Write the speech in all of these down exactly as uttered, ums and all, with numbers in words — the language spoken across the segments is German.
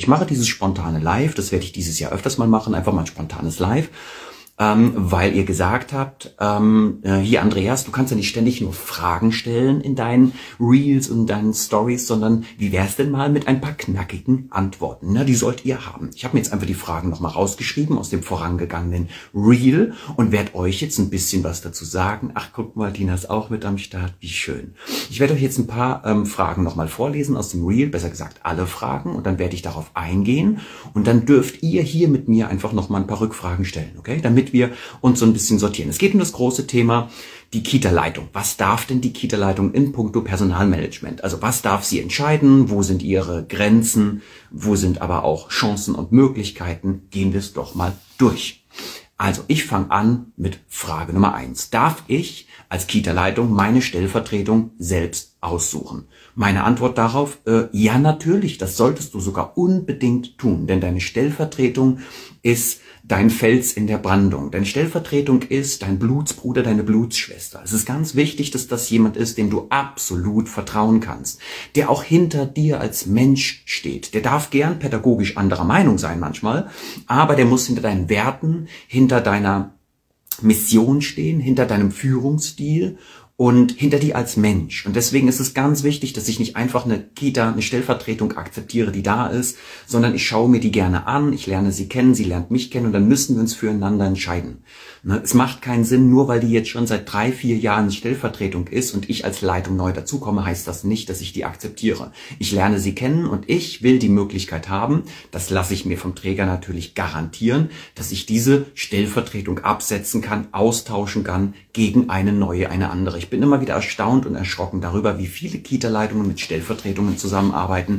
Ich mache dieses spontane Live, das werde ich dieses Jahr öfters mal machen, einfach mal ein spontanes Live. Ähm, weil ihr gesagt habt, ähm, äh, hier Andreas, du kannst ja nicht ständig nur Fragen stellen in deinen Reels und deinen Stories, sondern wie wär's denn mal mit ein paar knackigen Antworten? Ne? Die sollt ihr haben. Ich habe mir jetzt einfach die Fragen nochmal rausgeschrieben aus dem vorangegangenen Reel und werde euch jetzt ein bisschen was dazu sagen. Ach, guck mal, Tina ist auch mit am Start, wie schön. Ich werde euch jetzt ein paar ähm, Fragen nochmal vorlesen aus dem Reel, besser gesagt alle Fragen, und dann werde ich darauf eingehen und dann dürft ihr hier mit mir einfach nochmal ein paar Rückfragen stellen, okay? Damit wir uns so ein bisschen sortieren. Es geht um das große Thema, die Kita-Leitung. Was darf denn die Kita-Leitung in puncto Personalmanagement? Also was darf sie entscheiden? Wo sind ihre Grenzen? Wo sind aber auch Chancen und Möglichkeiten? Gehen wir es doch mal durch. Also ich fange an mit Frage Nummer eins. Darf ich als Kita-Leitung meine Stellvertretung selbst aussuchen? Meine Antwort darauf, äh, ja natürlich, das solltest du sogar unbedingt tun, denn deine Stellvertretung ist dein Fels in der Brandung. Deine Stellvertretung ist dein Blutsbruder, deine Blutsschwester. Es ist ganz wichtig, dass das jemand ist, dem du absolut vertrauen kannst, der auch hinter dir als Mensch steht. Der darf gern pädagogisch anderer Meinung sein manchmal, aber der muss hinter deinen Werten, hinter deiner Mission stehen, hinter deinem Führungsstil und hinter dir als Mensch. Und deswegen ist es ganz wichtig, dass ich nicht einfach eine Kita, eine Stellvertretung akzeptiere, die da ist, sondern ich schaue mir die gerne an, ich lerne sie kennen, sie lernt mich kennen und dann müssen wir uns füreinander entscheiden. Es macht keinen Sinn, nur weil die jetzt schon seit drei, vier Jahren Stellvertretung ist und ich als Leitung neu dazukomme, heißt das nicht, dass ich die akzeptiere. Ich lerne sie kennen und ich will die Möglichkeit haben, das lasse ich mir vom Träger natürlich garantieren, dass ich diese Stellvertretung absetzen kann, austauschen kann gegen eine neue, eine andere. Ich bin immer wieder erstaunt und erschrocken darüber, wie viele Kita-Leitungen mit Stellvertretungen zusammenarbeiten,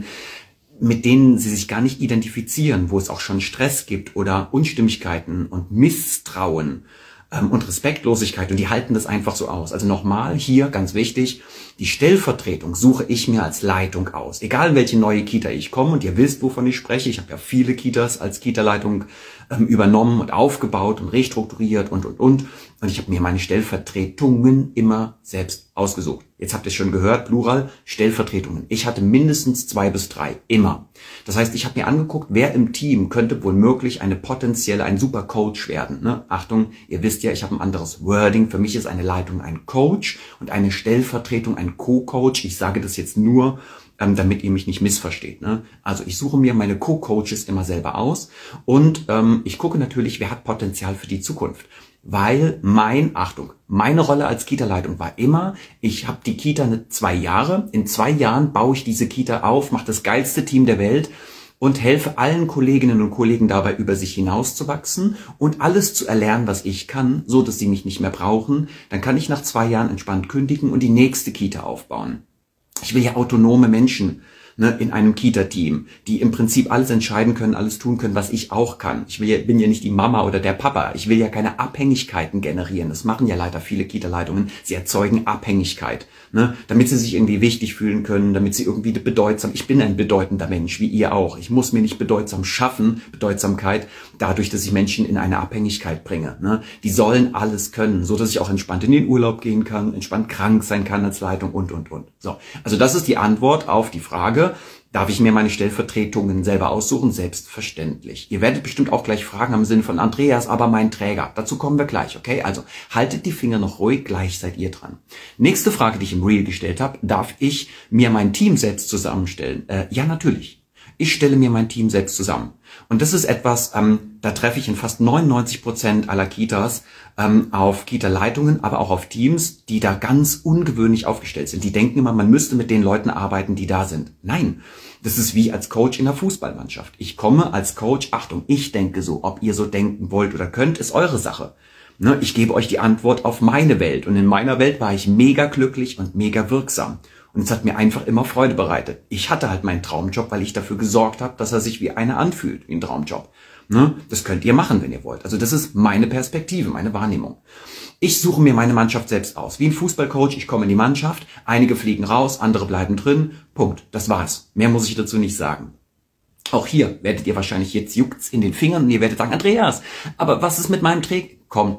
mit denen sie sich gar nicht identifizieren, wo es auch schon Stress gibt oder Unstimmigkeiten und Misstrauen ähm, und Respektlosigkeit und die halten das einfach so aus. Also nochmal hier ganz wichtig, die Stellvertretung suche ich mir als Leitung aus. Egal in welche neue Kita ich komme und ihr wisst, wovon ich spreche, ich habe ja viele Kitas als Kita-Leitung ähm, übernommen und aufgebaut und restrukturiert und und und und ich habe mir meine Stellvertretungen immer selbst ausgesucht. Jetzt habt ihr es schon gehört, Plural, Stellvertretungen. Ich hatte mindestens zwei bis drei, immer. Das heißt, ich habe mir angeguckt, wer im Team könnte wohl möglich eine potenzielle, ein super Coach werden. Ne? Achtung, ihr wisst ja, ich habe ein anderes Wording. Für mich ist eine Leitung ein Coach und eine Stellvertretung ein Co-Coach. Ich sage das jetzt nur, ähm, damit ihr mich nicht missversteht. Ne? Also ich suche mir meine Co-Coaches immer selber aus und ähm, ich gucke natürlich, wer hat Potenzial für die Zukunft. Weil mein, Achtung, meine Rolle als Kita-Leitung war immer, ich habe die Kita eine, zwei Jahre, in zwei Jahren baue ich diese Kita auf, mache das geilste Team der Welt und helfe allen Kolleginnen und Kollegen dabei, über sich hinauszuwachsen und alles zu erlernen, was ich kann, so dass sie mich nicht mehr brauchen. Dann kann ich nach zwei Jahren entspannt kündigen und die nächste Kita aufbauen. Ich will ja autonome Menschen, ne, in einem Kita-Team, die im Prinzip alles entscheiden können, alles tun können, was ich auch kann. Ich will ja, bin ja nicht die Mama oder der Papa. Ich will ja keine Abhängigkeiten generieren. Das machen ja leider viele Kita-Leitungen. Sie erzeugen Abhängigkeit, ne, damit sie sich irgendwie wichtig fühlen können, damit sie irgendwie bedeutsam. Ich bin ein bedeutender Mensch, wie ihr auch. Ich muss mir nicht bedeutsam schaffen, Bedeutsamkeit, dadurch, dass ich Menschen in eine Abhängigkeit bringe. Ne. Die sollen alles können, so dass ich auch entspannt in den Urlaub gehen kann, entspannt krank sein kann als Leitung und, und, und. So. Also das ist die Antwort auf die Frage, darf ich mir meine Stellvertretungen selber aussuchen? Selbstverständlich. Ihr werdet bestimmt auch gleich fragen im Sinne von Andreas, aber mein Träger. Dazu kommen wir gleich, okay? Also haltet die Finger noch ruhig, gleich seid ihr dran. Nächste Frage, die ich im Reel gestellt habe, darf ich mir mein Team selbst zusammenstellen? Äh, ja, natürlich. Ich stelle mir mein Team selbst zusammen. Und das ist etwas, ähm, da treffe ich in fast neunundneunzig Prozent aller Kitas ähm, auf Kita-Leitungen, aber auch auf Teams, die da ganz ungewöhnlich aufgestellt sind. Die denken immer, man müsste mit den Leuten arbeiten, die da sind. Nein, das ist wie als Coach in der Fußballmannschaft. Ich komme als Coach, Achtung, ich denke so, ob ihr so denken wollt oder könnt, ist eure Sache. Ne, ich gebe euch die Antwort auf meine Welt. Und in meiner Welt war ich mega glücklich und mega wirksam. Und es hat mir einfach immer Freude bereitet. Ich hatte halt meinen Traumjob, weil ich dafür gesorgt habe, dass er sich wie einer anfühlt, wie ein Traumjob. Ne? Das könnt ihr machen, wenn ihr wollt. Also das ist meine Perspektive, meine Wahrnehmung. Ich suche mir meine Mannschaft selbst aus. Wie ein Fußballcoach, ich komme in die Mannschaft, einige fliegen raus, andere bleiben drin. Punkt. Das war's. Mehr muss ich dazu nicht sagen. Auch hier werdet ihr wahrscheinlich, jetzt juckt's in den Fingern und ihr werdet sagen, Andreas, aber was ist mit meinem Träger? Kommt noch.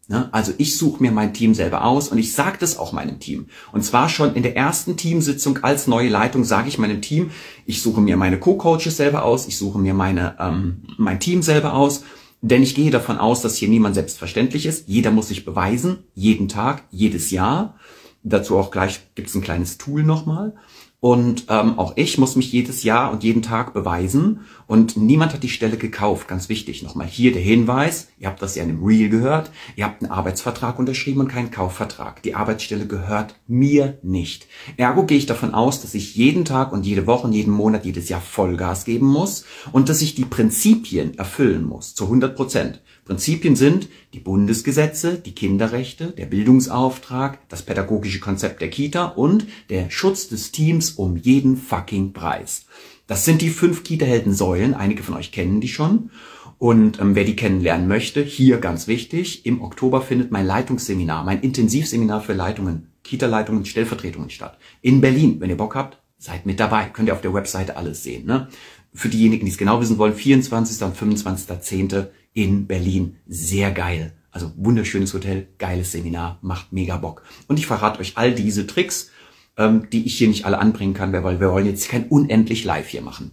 Ne? Also ich suche mir mein Team selber aus und ich sage das auch meinem Team. Und zwar schon in der ersten Teamsitzung als neue Leitung sage ich meinem Team, ich suche mir meine Co-Coaches selber aus, ich suche mir meine ähm, mein Team selber aus, denn ich gehe davon aus, dass hier niemand selbstverständlich ist. Jeder muss sich beweisen, jeden Tag, jedes Jahr. Dazu auch gleich gibt es ein kleines Tool nochmal. Und ähm, auch ich muss mich jedes Jahr und jeden Tag beweisen. Und niemand hat die Stelle gekauft. Ganz wichtig. Nochmal hier der Hinweis. Ihr habt das ja in dem Reel gehört. Ihr habt einen Arbeitsvertrag unterschrieben und keinen Kaufvertrag. Die Arbeitsstelle gehört mir nicht. Ergo gehe ich davon aus, dass ich jeden Tag und jede Woche und jeden Monat, jedes Jahr Vollgas geben muss. Und dass ich die Prinzipien erfüllen muss. Zu hundert Prozent. Prinzipien sind die Bundesgesetze, die Kinderrechte, der Bildungsauftrag, das pädagogische Konzept der Kita und der Schutz des Teams um jeden fucking Preis. Das sind die fünf Kita-Helden-Säulen. Einige von euch kennen die schon. Und ähm, wer die kennenlernen möchte, hier ganz wichtig, im Oktober findet mein Leitungsseminar, mein Intensivseminar für Leitungen, Kita-Leitungen und Stellvertretungen statt. In Berlin. Wenn ihr Bock habt, seid mit dabei. Könnt ihr auf der Webseite alles sehen. Ne? Für diejenigen, die es genau wissen wollen, vierundzwanzigsten und fünfundzwanzigsten zehnten in Berlin. Sehr geil. Also wunderschönes Hotel, geiles Seminar, macht mega Bock. Und ich verrate euch all diese Tricks, ähm, die ich hier nicht alle anbringen kann, weil wir wollen jetzt kein unendlich live hier machen.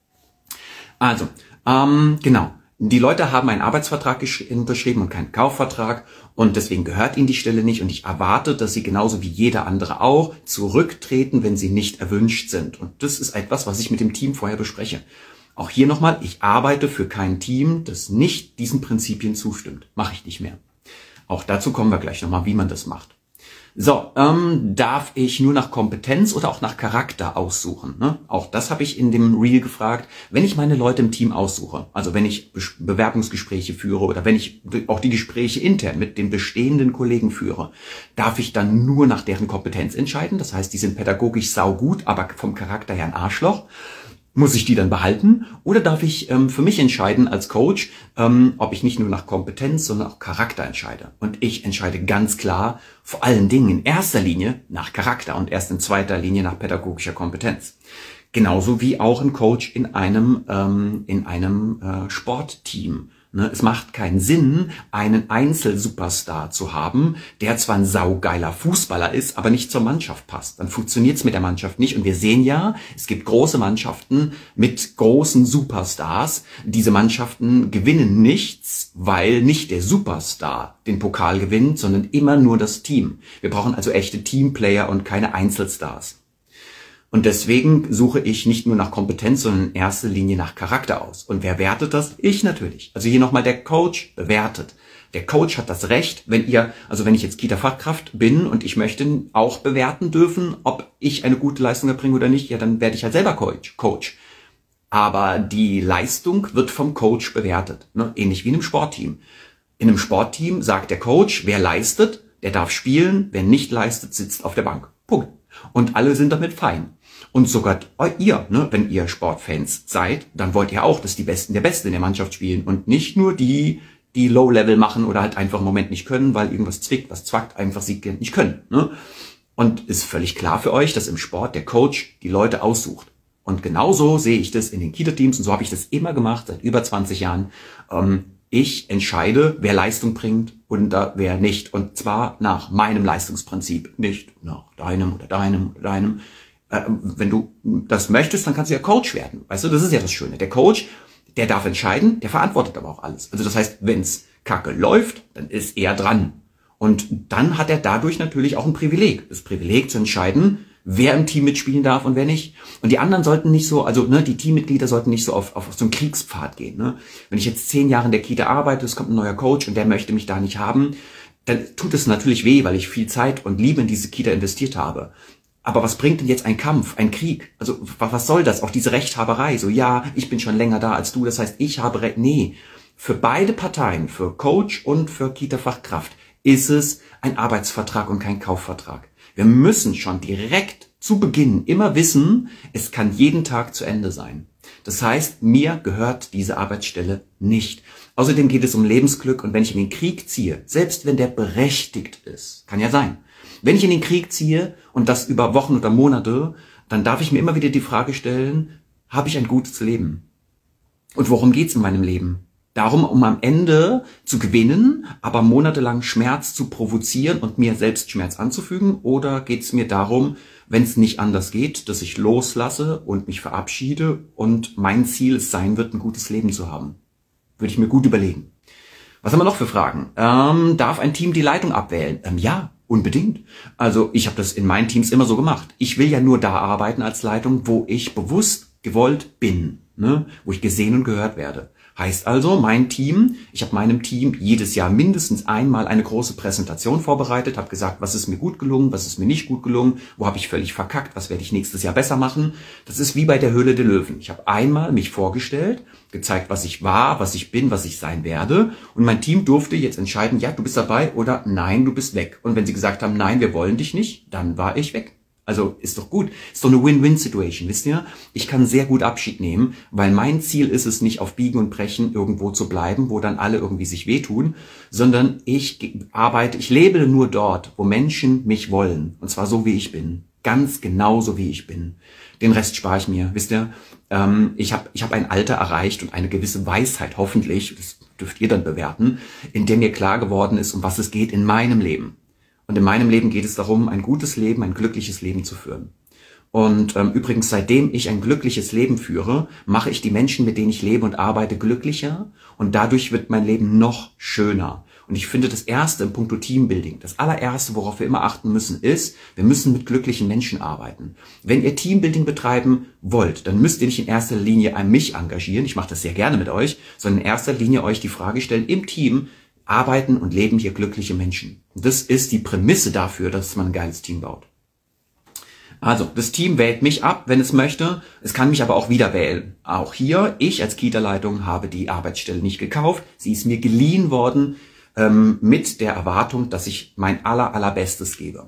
Also, ähm, genau. Die Leute haben einen Arbeitsvertrag unterschrieben und keinen Kaufvertrag und deswegen gehört ihnen die Stelle nicht und ich erwarte, dass sie genauso wie jeder andere auch zurücktreten, wenn sie nicht erwünscht sind. Und das ist etwas, was ich mit dem Team vorher bespreche. Auch hier nochmal, ich arbeite für kein Team, das nicht diesen Prinzipien zustimmt. Mache ich nicht mehr. Auch dazu kommen wir gleich nochmal, wie man das macht. So, ähm, darf ich nur nach Kompetenz oder auch nach Charakter aussuchen? Ne? Auch das habe ich in dem Reel gefragt. Wenn ich meine Leute im Team aussuche, also wenn ich Be- Bewerbungsgespräche führe oder wenn ich auch die Gespräche intern mit den bestehenden Kollegen führe, darf ich dann nur nach deren Kompetenz entscheiden? Das heißt, die sind pädagogisch saugut, aber vom Charakter her ein Arschloch. Muss ich die dann behalten oder darf ich ähm, für mich entscheiden als Coach, ähm, ob ich nicht nur nach Kompetenz, sondern auch Charakter entscheide? Und ich entscheide ganz klar, vor allen Dingen in erster Linie nach Charakter und erst in zweiter Linie nach pädagogischer Kompetenz. Genauso wie auch ein Coach in einem ähm, in einem äh, Sportteam. Ne, es macht keinen Sinn, einen Einzelsuperstar zu haben, der zwar ein saugeiler Fußballer ist, aber nicht zur Mannschaft passt. Dann funktioniert es mit der Mannschaft nicht. Und wir sehen ja, es gibt große Mannschaften mit großen Superstars. Diese Mannschaften gewinnen nichts, weil nicht der Superstar den Pokal gewinnt, sondern immer nur das Team. Wir brauchen also echte Teamplayer und keine Einzelstars. Und deswegen suche ich nicht nur nach Kompetenz, sondern in erster Linie nach Charakter aus. Und wer wertet das? Ich natürlich. Also hier nochmal der Coach bewertet. Der Coach hat das Recht, wenn ihr, also wenn ich jetzt Kita-Fachkraft bin und ich möchte auch bewerten dürfen, ob ich eine gute Leistung erbringe oder nicht, ja, dann werde ich halt selber Coach. Coach. Aber die Leistung wird vom Coach bewertet. Ne? Ähnlich wie in einem Sportteam. In einem Sportteam sagt der Coach, wer leistet, der darf spielen, wer nicht leistet, sitzt auf der Bank. Punkt. Und alle sind damit fein. Und sogar ihr, ne, wenn ihr Sportfans seid, dann wollt ihr auch, dass die Besten der Besten in der Mannschaft spielen und nicht nur die, die Low-Level machen oder halt einfach im Moment nicht können, weil irgendwas zwickt, was zwackt, einfach sie nicht können. Ne? Und ist völlig klar für euch, dass im Sport der Coach die Leute aussucht. Und genauso sehe ich das in den Kita-Teams und so habe ich das immer gemacht, seit über zwanzig Jahren. Ähm, ich entscheide, wer Leistung bringt und äh, wer nicht. Und zwar nach meinem Leistungsprinzip, nicht nach deinem oder deinem oder deinem. Äh, wenn du das möchtest, dann kannst du ja Coach werden. Weißt du, das ist ja das Schöne. Der Coach, der darf entscheiden, der verantwortet aber auch alles. Also das heißt, wenn's kacke läuft, dann ist er dran. Und dann hat er dadurch natürlich auch ein Privileg. Das Privileg zu entscheiden, wer im Team mitspielen darf und wer nicht. Und die anderen sollten nicht so, also ne, die Teammitglieder sollten nicht so auf, auf, auf so einen Kriegspfad gehen. Ne? Wenn ich jetzt zehn Jahre in der Kita arbeite, es kommt ein neuer Coach und der möchte mich da nicht haben, dann tut es natürlich weh, weil ich viel Zeit und Liebe in diese Kita investiert habe. Aber was bringt denn jetzt ein Kampf, ein Krieg? Also was soll das? Auch diese Rechthaberei. So, ja, ich bin schon länger da als du, das heißt, ich habe Recht. Nee, für beide Parteien, für Coach und für Kita-Fachkraft, ist es ein Arbeitsvertrag und kein Kaufvertrag. Wir müssen schon direkt zu Beginn immer wissen, es kann jeden Tag zu Ende sein. Das heißt, mir gehört diese Arbeitsstelle nicht. Außerdem geht es um Lebensglück und wenn ich in den Krieg ziehe, selbst wenn der berechtigt ist, kann ja sein, wenn ich in den Krieg ziehe und das über Wochen oder Monate, dann darf ich mir immer wieder die Frage stellen, habe ich ein gutes Leben? Und worum geht's in meinem Leben? Darum, um am Ende zu gewinnen, aber monatelang Schmerz zu provozieren und mir selbst Schmerz anzufügen? Oder geht es mir darum, wenn es nicht anders geht, dass ich loslasse und mich verabschiede und mein Ziel es sein wird, ein gutes Leben zu haben? Würde ich mir gut überlegen. Was haben wir noch für Fragen? Ähm, darf ein Team die Leitung abwählen? Ähm, ja, unbedingt. Also ich habe das in meinen Teams immer so gemacht. Ich will ja nur da arbeiten als Leitung, wo ich bewusst gewollt bin, ne? Wo ich gesehen und gehört werde. Heißt also, mein Team, ich habe meinem Team jedes Jahr mindestens einmal eine große Präsentation vorbereitet, habe gesagt, was ist mir gut gelungen, was ist mir nicht gut gelungen, wo habe ich völlig verkackt, was werde ich nächstes Jahr besser machen. Das ist wie bei der Höhle der Löwen. Ich habe einmal mich vorgestellt, gezeigt, was ich war, was ich bin, was ich sein werde, und mein Team durfte jetzt entscheiden, ja, du bist dabei oder nein, du bist weg. Und wenn sie gesagt haben, nein, wir wollen dich nicht, dann war ich weg. Also ist doch gut. Ist doch eine Win-Win-Situation, wisst ihr? Ich kann sehr gut Abschied nehmen, weil mein Ziel ist es nicht, auf Biegen und Brechen irgendwo zu bleiben, wo dann alle irgendwie sich wehtun, sondern ich arbeite, ich lebe nur dort, wo Menschen mich wollen. Und zwar so, wie ich bin. Ganz genau so, wie ich bin. Den Rest spare ich mir, wisst ihr? Ähm, ich habe ich hab ein Alter erreicht und eine gewisse Weisheit, hoffentlich, das dürft ihr dann bewerten, in der mir klar geworden ist, um was es geht in meinem Leben. Und in meinem Leben geht es darum, ein gutes Leben, ein glückliches Leben zu führen. Und ähm, übrigens, seitdem ich ein glückliches Leben führe, mache ich die Menschen, mit denen ich lebe und arbeite, glücklicher. Und dadurch wird mein Leben noch schöner. Und ich finde, das Erste im Punkto Teambuilding, das allererste, worauf wir immer achten müssen, ist, wir müssen mit glücklichen Menschen arbeiten. Wenn ihr Teambuilding betreiben wollt, dann müsst ihr nicht in erster Linie an mich engagieren, ich mache das sehr gerne mit euch, sondern in erster Linie euch die Frage stellen, im Team, arbeiten und leben hier glückliche Menschen. Und das ist die Prämisse dafür, dass man ein geiles Team baut. Also, das Team wählt mich ab, wenn es möchte. Es kann mich aber auch wieder wählen. Auch hier, ich als Kita-Leitung habe die Arbeitsstelle nicht gekauft. Sie ist mir geliehen worden, ähm, mit der Erwartung, dass ich mein aller, allerbestes gebe.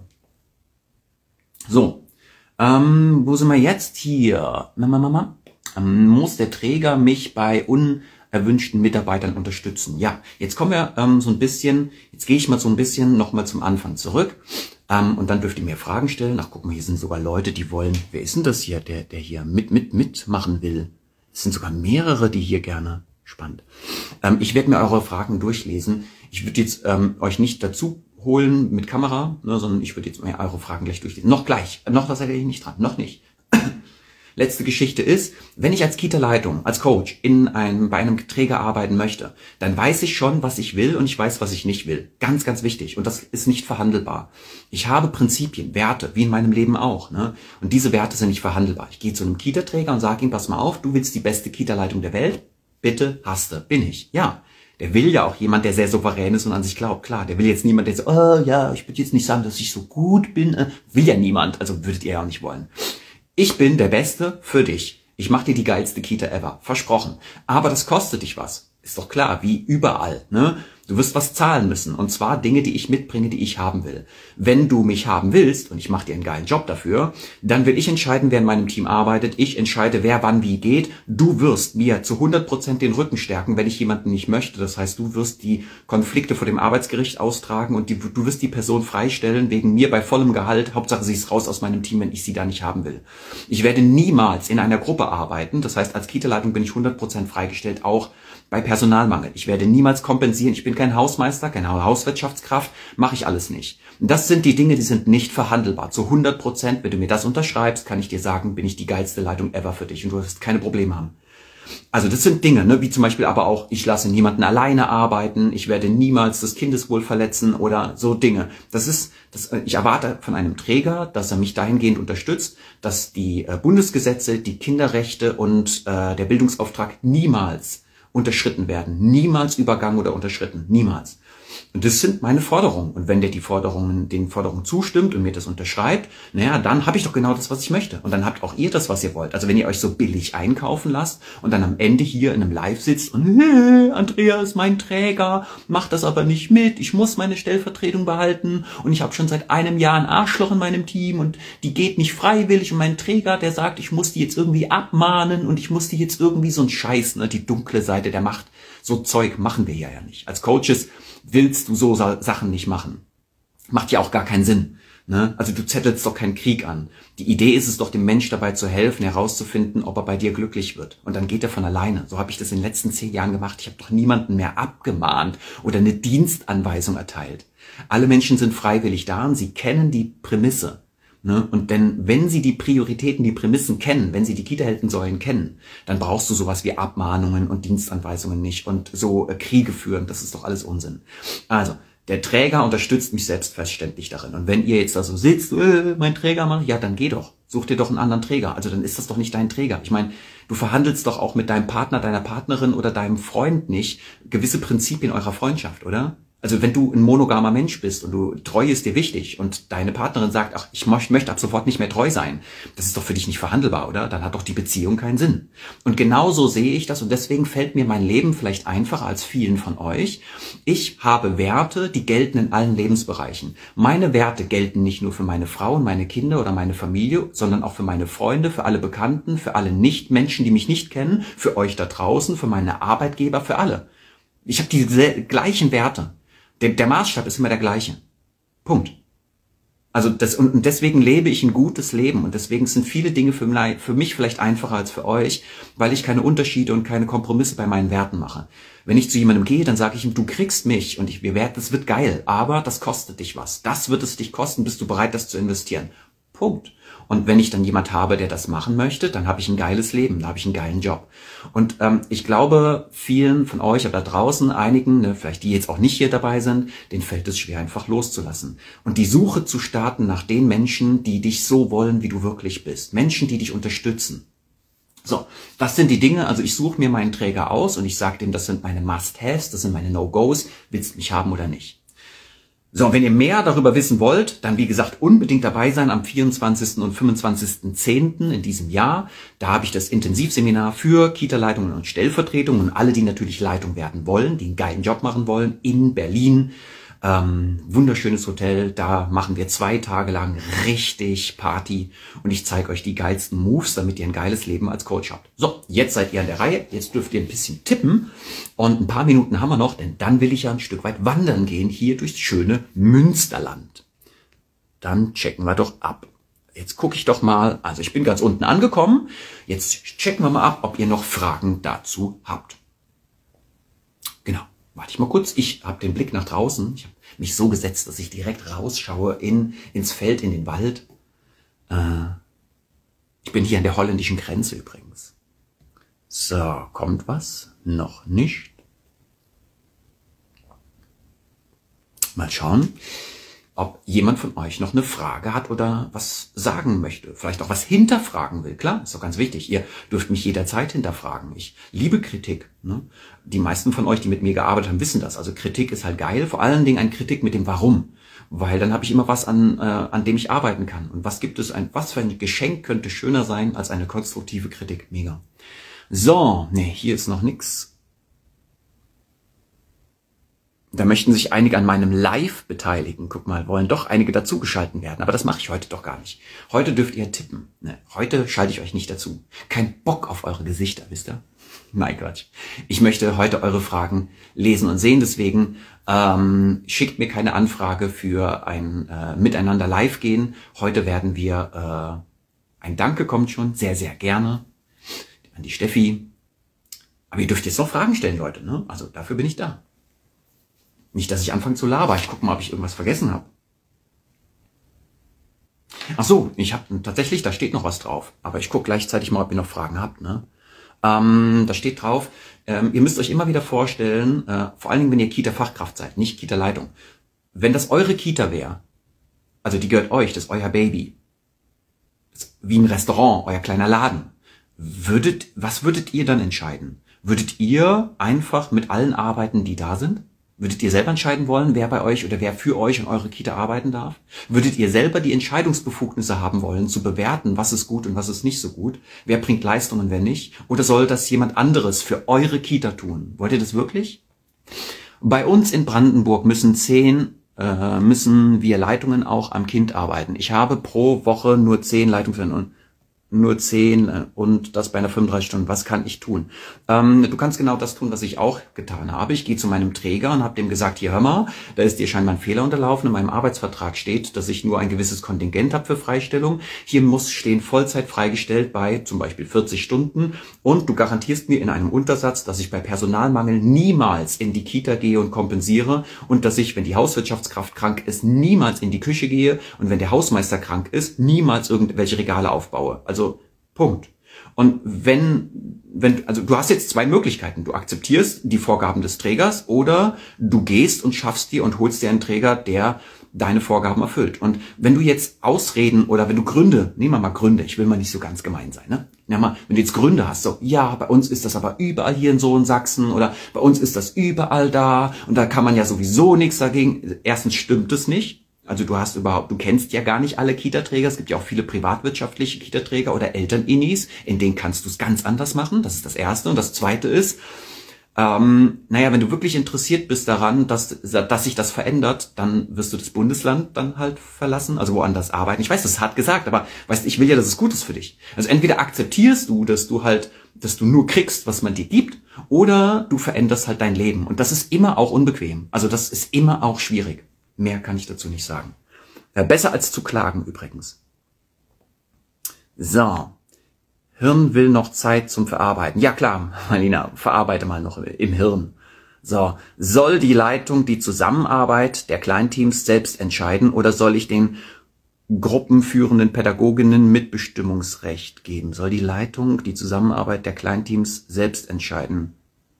So, ähm, wo sind wir jetzt? Hier. Mama, Mama. Ähm, muss der Träger mich bei un erwünschten Mitarbeitern unterstützen. Ja, jetzt kommen wir ähm, so ein bisschen, jetzt gehe ich mal so ein bisschen nochmal zum Anfang zurück ähm, und dann dürft ihr mir Fragen stellen. Ach, guck mal, hier sind sogar Leute, die wollen, wer ist denn das hier, der der hier mit mit mitmachen will? Es sind sogar mehrere, die hier gerne, spannend. Ähm, ich werde mir eure Fragen durchlesen. Ich würde jetzt ähm, euch nicht dazu holen mit Kamera, ne, sondern ich würde jetzt mir eure Fragen gleich durchlesen. Noch gleich, noch seid ihr nicht dran, noch nicht. Letzte Geschichte ist, wenn ich als Kita-Leitung, als Coach in einem, bei einem Träger arbeiten möchte, dann weiß ich schon, was ich will und ich weiß, was ich nicht will. Ganz, ganz wichtig. Und das ist nicht verhandelbar. Ich habe Prinzipien, Werte, wie in meinem Leben auch, ne? Und diese Werte sind nicht verhandelbar. Ich gehe zu einem Kita-Träger und sage ihm, pass mal auf, du willst die beste Kita-Leitung der Welt? Bitte, hast du. Bin ich. Ja. Der will ja auch jemand, der sehr souverän ist und an sich glaubt. Klar, der will jetzt niemand, der so, oh ja, ich würde jetzt nicht sagen, dass ich so gut bin. Will ja niemand. Also würdet ihr ja auch nicht wollen. Ich bin der Beste für dich. Ich mache dir die geilste Kita ever. Versprochen. Aber das kostet dich was. Ist doch klar, wie überall, ne? Du wirst was zahlen müssen. Und zwar Dinge, die ich mitbringe, die ich haben will. Wenn du mich haben willst, und ich mache dir einen geilen Job dafür, dann will ich entscheiden, wer in meinem Team arbeitet. Ich entscheide, wer wann wie geht. Du wirst mir zu hundert Prozent den Rücken stärken, wenn ich jemanden nicht möchte. Das heißt, du wirst die Konflikte vor dem Arbeitsgericht austragen und die, du wirst die Person freistellen wegen mir bei vollem Gehalt. Hauptsache, sie ist raus aus meinem Team, wenn ich sie da nicht haben will. Ich werde niemals in einer Gruppe arbeiten. Das heißt, als Kita-Leitung bin ich hundert Prozent freigestellt, auch bei Personalmangel. Ich werde niemals kompensieren. Ich bin kein Hausmeister, keine Hauswirtschaftskraft, mache ich alles nicht. Und das sind die Dinge, die sind nicht verhandelbar. Zu hundert Prozent, wenn du mir das unterschreibst, kann ich dir sagen, bin ich die geilste Leitung ever für dich und du wirst keine Probleme haben. Also das sind Dinge, ne, wie zum Beispiel aber auch, ich lasse niemanden alleine arbeiten, ich werde niemals das Kindeswohl verletzen oder so Dinge. Das ist, das, ich erwarte von einem Träger, dass er mich dahingehend unterstützt, dass die äh, Bundesgesetze, die Kinderrechte und äh, der Bildungsauftrag niemals unterschritten werden. Niemals übergangen oder unterschritten. Niemals. Und das sind meine Forderungen. Und wenn der die Forderungen, den Forderungen zustimmt und mir das unterschreibt, naja, dann habe ich doch genau das, was ich möchte. Und dann habt auch ihr das, was ihr wollt. Also wenn ihr euch so billig einkaufen lasst und dann am Ende hier in einem Live sitzt und hey, Andreas, mein Träger, macht das aber nicht mit, ich muss meine Stellvertretung behalten und ich habe schon seit einem Jahr ein Arschloch in meinem Team und die geht nicht freiwillig und mein Träger, der sagt, ich muss die jetzt irgendwie abmahnen und ich muss die jetzt irgendwie so ein Scheiß, ne, die dunkle Seite der Macht, so Zeug machen wir ja ja nicht. Als Coaches willst du so Sachen nicht machen. Macht ja auch gar keinen Sinn. Ne? Also du zettelst doch keinen Krieg an. Die Idee ist es doch, dem Mensch dabei zu helfen, herauszufinden, ob er bei dir glücklich wird. Und dann geht er von alleine. So habe ich das in den letzten zehn Jahren gemacht. Ich habe doch niemanden mehr abgemahnt oder eine Dienstanweisung erteilt. Alle Menschen sind freiwillig da und sie kennen die Prämisse. Ne? Und denn wenn sie die Prioritäten, die Prämissen kennen, wenn sie die Kita-Heldensäulen kennen, dann brauchst du sowas wie Abmahnungen und Dienstanweisungen nicht und so äh, Kriege führen. Das ist doch alles Unsinn. Also, der Träger unterstützt mich selbstverständlich darin. Und wenn ihr jetzt da so sitzt, äh, mein Träger macht, ja, dann geh doch. Such dir doch einen anderen Träger. Also dann ist das doch nicht dein Träger. Ich meine, du verhandelst doch auch mit deinem Partner, deiner Partnerin oder deinem Freund nicht gewisse Prinzipien eurer Freundschaft, oder? Also wenn du ein monogamer Mensch bist und du treu ist dir wichtig und deine Partnerin sagt, ach, ich möchte ab sofort nicht mehr treu sein, das ist doch für dich nicht verhandelbar, oder? Dann hat doch die Beziehung keinen Sinn. Und genauso sehe ich das und deswegen fällt mir mein Leben vielleicht einfacher als vielen von euch. Ich habe Werte, die gelten in allen Lebensbereichen. Meine Werte gelten nicht nur für meine Frau und meine Kinder oder meine Familie, sondern auch für meine Freunde, für alle Bekannten, für alle Nicht-Menschen, die mich nicht kennen, für euch da draußen, für meine Arbeitgeber, für alle. Ich habe die gleichen Werte. Der, der Maßstab ist immer der gleiche. Punkt. Also das, und deswegen lebe ich ein gutes Leben und deswegen sind viele Dinge für, für mich vielleicht einfacher als für euch, weil ich keine Unterschiede und keine Kompromisse bei meinen Werten mache. Wenn ich zu jemandem gehe, dann sage ich ihm, du kriegst mich und ich, wir werden, das wird geil, aber das kostet dich was. Das wird es dich kosten, bist du bereit, das zu investieren. Punkt. Und wenn ich dann jemand habe, der das machen möchte, dann habe ich ein geiles Leben, dann habe ich einen geilen Job. Und ähm, ich glaube, vielen von euch, aber da draußen, einigen, ne, vielleicht die jetzt auch nicht hier dabei sind, denen fällt es schwer, einfach loszulassen. Und die Suche zu starten nach den Menschen, die dich so wollen, wie du wirklich bist. Menschen, die dich unterstützen. So, das sind die Dinge, also ich suche mir meinen Träger aus und ich sage dem, das sind meine Must-Haves, das sind meine No-Gos, willst du mich haben oder nicht. So, wenn ihr mehr darüber wissen wollt, dann wie gesagt unbedingt dabei sein am vierundzwanzigsten und fünfundzwanzigsten zehnten in diesem Jahr. Da habe ich das Intensivseminar für Kita-Leitungen und Stellvertretungen und alle, die natürlich Leitung werden wollen, die einen geilen Job machen wollen, in Berlin. Ähm, wunderschönes Hotel, da machen wir zwei Tage lang richtig Party und ich zeige euch die geilsten Moves, damit ihr ein geiles Leben als Coach habt. So, jetzt seid ihr an der Reihe, jetzt dürft ihr ein bisschen tippen und ein paar Minuten haben wir noch, denn dann will ich ja ein Stück weit wandern gehen, hier durchs schöne Münsterland. Dann checken wir doch ab. Jetzt gucke ich doch mal, also ich bin ganz unten angekommen, jetzt checken wir mal ab, ob ihr noch Fragen dazu habt. Genau. Warte ich mal kurz, ich habe den Blick nach draußen. Ich habe mich so gesetzt, dass ich direkt rausschaue in, ins Feld, in den Wald. Äh, ich bin hier an der holländischen Grenze übrigens. So, kommt was? Noch nicht. Mal schauen, ob jemand von euch noch eine Frage hat oder was sagen möchte. Vielleicht auch was hinterfragen will. Klar, ist doch ganz wichtig. Ihr dürft mich jederzeit hinterfragen. Ich liebe Kritik. Ne? Die meisten von euch, die mit mir gearbeitet haben, wissen das. Also Kritik ist halt geil. Vor allen Dingen eine Kritik mit dem Warum. Weil dann habe ich immer was, an, äh, an dem ich arbeiten kann. Und was gibt es, ein, was für ein Geschenk könnte schöner sein als eine konstruktive Kritik? Mega. So, nee, hier ist noch nix. Da möchten sich einige an meinem Live beteiligen. Guck mal, wollen doch einige dazugeschalten werden. Aber das mache ich heute doch gar nicht. Heute dürft ihr tippen. Ne, heute schalte ich euch nicht dazu. Kein Bock auf eure Gesichter, wisst ihr? Nein, Quatsch. Ich möchte heute eure Fragen lesen und sehen. Deswegen ähm, schickt mir keine Anfrage für ein äh, Miteinander live gehen. Heute werden wir, äh, ein Danke kommt schon, sehr, sehr gerne an die Steffi. Aber ihr dürft jetzt noch Fragen stellen, Leute. Ne? Also dafür bin ich da. Nicht, dass ich anfange zu labern. Ich gucke mal, ob ich irgendwas vergessen habe. Ach so, ich habe tatsächlich, da steht noch was drauf. Aber ich gucke gleichzeitig mal, ob ihr noch Fragen habt. Ne? Ähm, da steht drauf, ähm, ihr müsst euch immer wieder vorstellen, äh, vor allen Dingen, wenn ihr Kita-Fachkraft seid, nicht Kita-Leitung. Wenn das eure Kita wäre, also die gehört euch, das ist euer Baby, das ist wie ein Restaurant, euer kleiner Laden, würdet, was würdet ihr dann entscheiden? Würdet ihr einfach mit allen arbeiten, die da sind? Würdet ihr selber entscheiden wollen, wer bei euch oder wer für euch und eure Kita arbeiten darf? Würdet ihr selber die Entscheidungsbefugnisse haben wollen, zu bewerten, was ist gut und was ist nicht so gut? Wer bringt Leistung und wer nicht? Oder soll das jemand anderes für eure Kita tun? Wollt ihr das wirklich? Bei uns in Brandenburg müssen zehn, äh, müssen wir Leitungen auch am Kind arbeiten. Ich habe pro Woche nur zehn Leitungen und nur zehn und das bei einer fünfunddreißig Stunden. Was kann ich tun? Ähm, du kannst genau das tun, was ich auch getan habe. Ich gehe zu meinem Träger und habe dem gesagt, hier hör mal, da ist dir scheinbar ein Fehler unterlaufen. In meinem Arbeitsvertrag steht, dass ich nur ein gewisses Kontingent habe für Freistellung. Hier muss stehen Vollzeit freigestellt bei zum Beispiel vierzig Stunden und du garantierst mir in einem Untersatz, dass ich bei Personalmangel niemals in die Kita gehe und kompensiere und dass ich, wenn die Hauswirtschaftskraft krank ist, niemals in die Küche gehe und wenn der Hausmeister krank ist, niemals irgendwelche Regale aufbaue. Also Punkt. Und wenn, wenn, also du hast jetzt zwei Möglichkeiten. Du akzeptierst die Vorgaben des Trägers oder du gehst und schaffst dir und holst dir einen Träger, der deine Vorgaben erfüllt. Und wenn du jetzt Ausreden oder wenn du Gründe, nehmen wir mal Gründe, ich will mal nicht so ganz gemein sein, ne? Ja, mal, wenn du jetzt Gründe hast, so, ja, bei uns ist das aber überall hier in so in Sachsen oder bei uns ist das überall da und da kann man ja sowieso nichts dagegen. Erstens stimmt es nicht. Also du hast überhaupt, du kennst ja gar nicht alle Kita-Träger. Es gibt ja auch viele privatwirtschaftliche Kita-Träger oder Eltern-Innis, in denen kannst du es ganz anders machen. Das ist das Erste. Und das Zweite ist, ähm, naja, wenn du wirklich interessiert bist daran, dass, dass sich das verändert, dann wirst du das Bundesland dann halt verlassen, also woanders arbeiten. Ich weiß, das ist hart gesagt, aber weißt, ich will ja, dass es gut ist für dich. Also entweder akzeptierst du, dass du halt, dass du nur kriegst, was man dir gibt, oder du veränderst halt dein Leben. Und das ist immer auch unbequem. Also das ist immer auch schwierig. Mehr kann ich dazu nicht sagen. Ja, besser als zu klagen übrigens. So. Hirn will noch Zeit zum Verarbeiten. Ja klar, Marlina, verarbeite mal noch im Hirn. So. Soll die Leitung die Zusammenarbeit der Kleinteams selbst entscheiden oder soll ich den gruppenführenden Pädagoginnen Mitbestimmungsrecht geben? Soll die Leitung die Zusammenarbeit der Kleinteams selbst entscheiden?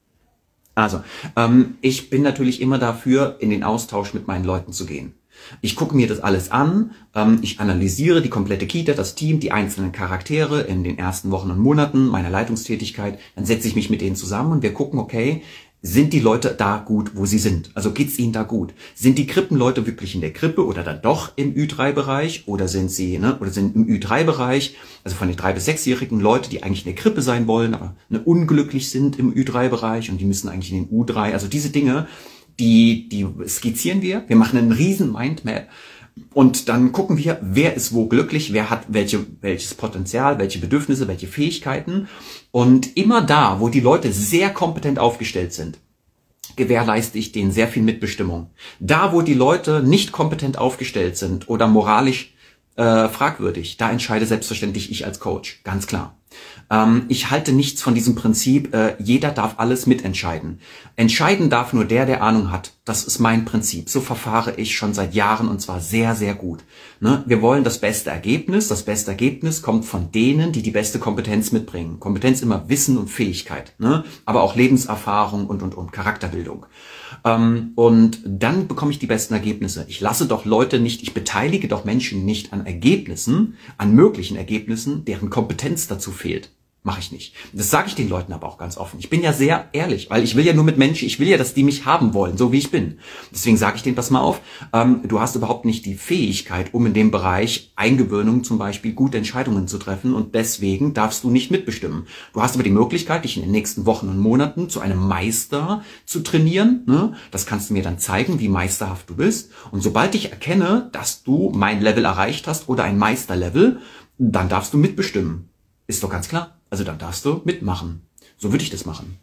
Also, ähm, ich bin natürlich immer dafür, in den Austausch mit meinen Leuten zu gehen. Ich gucke mir das alles an, ähm, ich analysiere die komplette Kita, das Team, die einzelnen Charaktere in den ersten Wochen und Monaten meiner Leitungstätigkeit. Dann setze ich mich mit denen zusammen und wir gucken, okay, sind die Leute da gut, wo sie sind? Also geht's ihnen da gut? Sind die Krippenleute wirklich in der Krippe oder dann doch im Ü drei Bereich? Oder sind sie, ne, oder sind im Ü drei Bereich, also von den drei bis sechsjährigen Leute, die eigentlich in der Krippe sein wollen, aber ne, unglücklich sind im Ü drei Bereich und die müssen eigentlich in den U drei. Also diese Dinge, die, die skizzieren wir. Wir machen einen riesen Mindmap. Und dann gucken wir, wer ist wo glücklich, wer hat welche, welches Potenzial, welche Bedürfnisse, welche Fähigkeiten. Und immer da, wo die Leute sehr kompetent aufgestellt sind, gewährleiste ich denen sehr viel Mitbestimmung. Da, wo die Leute nicht kompetent aufgestellt sind oder moralisch äh, fragwürdig, da entscheide selbstverständlich ich als Coach, ganz klar. Ähm, ich halte nichts von diesem Prinzip, äh, jeder darf alles mitentscheiden. Entscheiden darf nur der, der Ahnung hat. Das ist mein Prinzip. So verfahre ich schon seit Jahren und zwar sehr, sehr gut. Ne? Wir wollen das beste Ergebnis. Das beste Ergebnis kommt von denen, die die beste Kompetenz mitbringen. Kompetenz immer Wissen und Fähigkeit, ne? Aber auch Lebenserfahrung und, und, und Charakterbildung. Ähm, und dann bekomme ich die besten Ergebnisse. Ich lasse doch Leute nicht, ich beteilige doch Menschen nicht an Ergebnissen, an möglichen Ergebnissen, deren Kompetenz dazu fehlt. Mache ich nicht. Das sage ich den Leuten aber auch ganz offen. Ich bin ja sehr ehrlich, weil ich will ja nur mit Menschen, ich will ja, dass die mich haben wollen, so wie ich bin. Deswegen sage ich denen, pass mal auf, ähm, du hast überhaupt nicht die Fähigkeit, um in dem Bereich Eingewöhnung zum Beispiel gute Entscheidungen zu treffen und deswegen darfst du nicht mitbestimmen. Du hast aber die Möglichkeit, dich in den nächsten Wochen und Monaten zu einem Meister zu trainieren. Ne? Das kannst du mir dann zeigen, wie meisterhaft du bist. Und sobald ich erkenne, dass du mein Level erreicht hast oder ein Meisterlevel, dann darfst du mitbestimmen. Ist doch ganz klar. Also dann darfst du mitmachen. So würde ich das machen.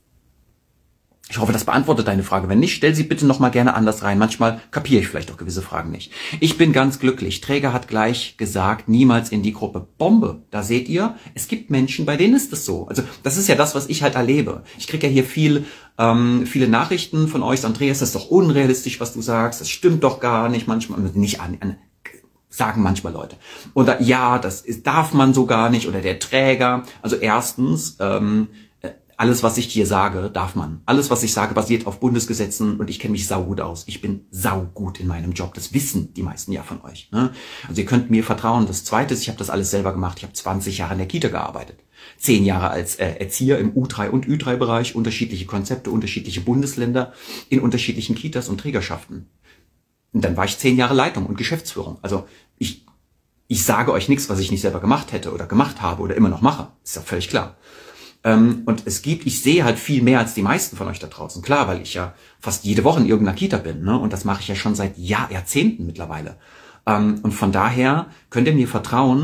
Ich hoffe, das beantwortet deine Frage. Wenn nicht, stell sie bitte nochmal gerne anders rein. Manchmal kapiere ich vielleicht auch gewisse Fragen nicht. Ich bin ganz glücklich. Träger hat gleich gesagt, niemals in die Gruppe. Bombe. Da seht ihr, es gibt Menschen, bei denen ist das so. Also das ist ja das, was ich halt erlebe. Ich kriege ja hier viel, ähm, viele Nachrichten von euch. Andreas, das ist doch unrealistisch, was du sagst. Das stimmt doch gar nicht. Manchmal nicht an, an sagen manchmal Leute. Oder ja, das ist, darf man so gar nicht. Oder der Träger. Also erstens, ähm, alles, was ich hier sage, darf man. Alles, was ich sage, basiert auf Bundesgesetzen und ich kenne mich saugut aus. Ich bin saugut in meinem Job. Das wissen die meisten ja von euch. Ne? Also ihr könnt mir vertrauen. Das Zweite ist, ich habe das alles selber gemacht. Ich habe zwanzig Jahre in der Kita gearbeitet. Zehn Jahre als äh, Erzieher im U drei und Ü drei Bereich. Unterschiedliche Konzepte, unterschiedliche Bundesländer in unterschiedlichen Kitas und Trägerschaften. Und dann war ich zehn Jahre Leitung und Geschäftsführung. Also ich, ich sage euch nichts, was ich nicht selber gemacht hätte oder gemacht habe oder immer noch mache. Ist ja völlig klar. Ähm, und es gibt, ich sehe halt viel mehr als die meisten von euch da draußen. Klar, weil ich ja fast jede Woche in irgendeiner Kita bin. Ne? Und das mache ich ja schon seit Jahr, Jahrzehnten mittlerweile. Ähm, und von daher könnt ihr mir vertrauen,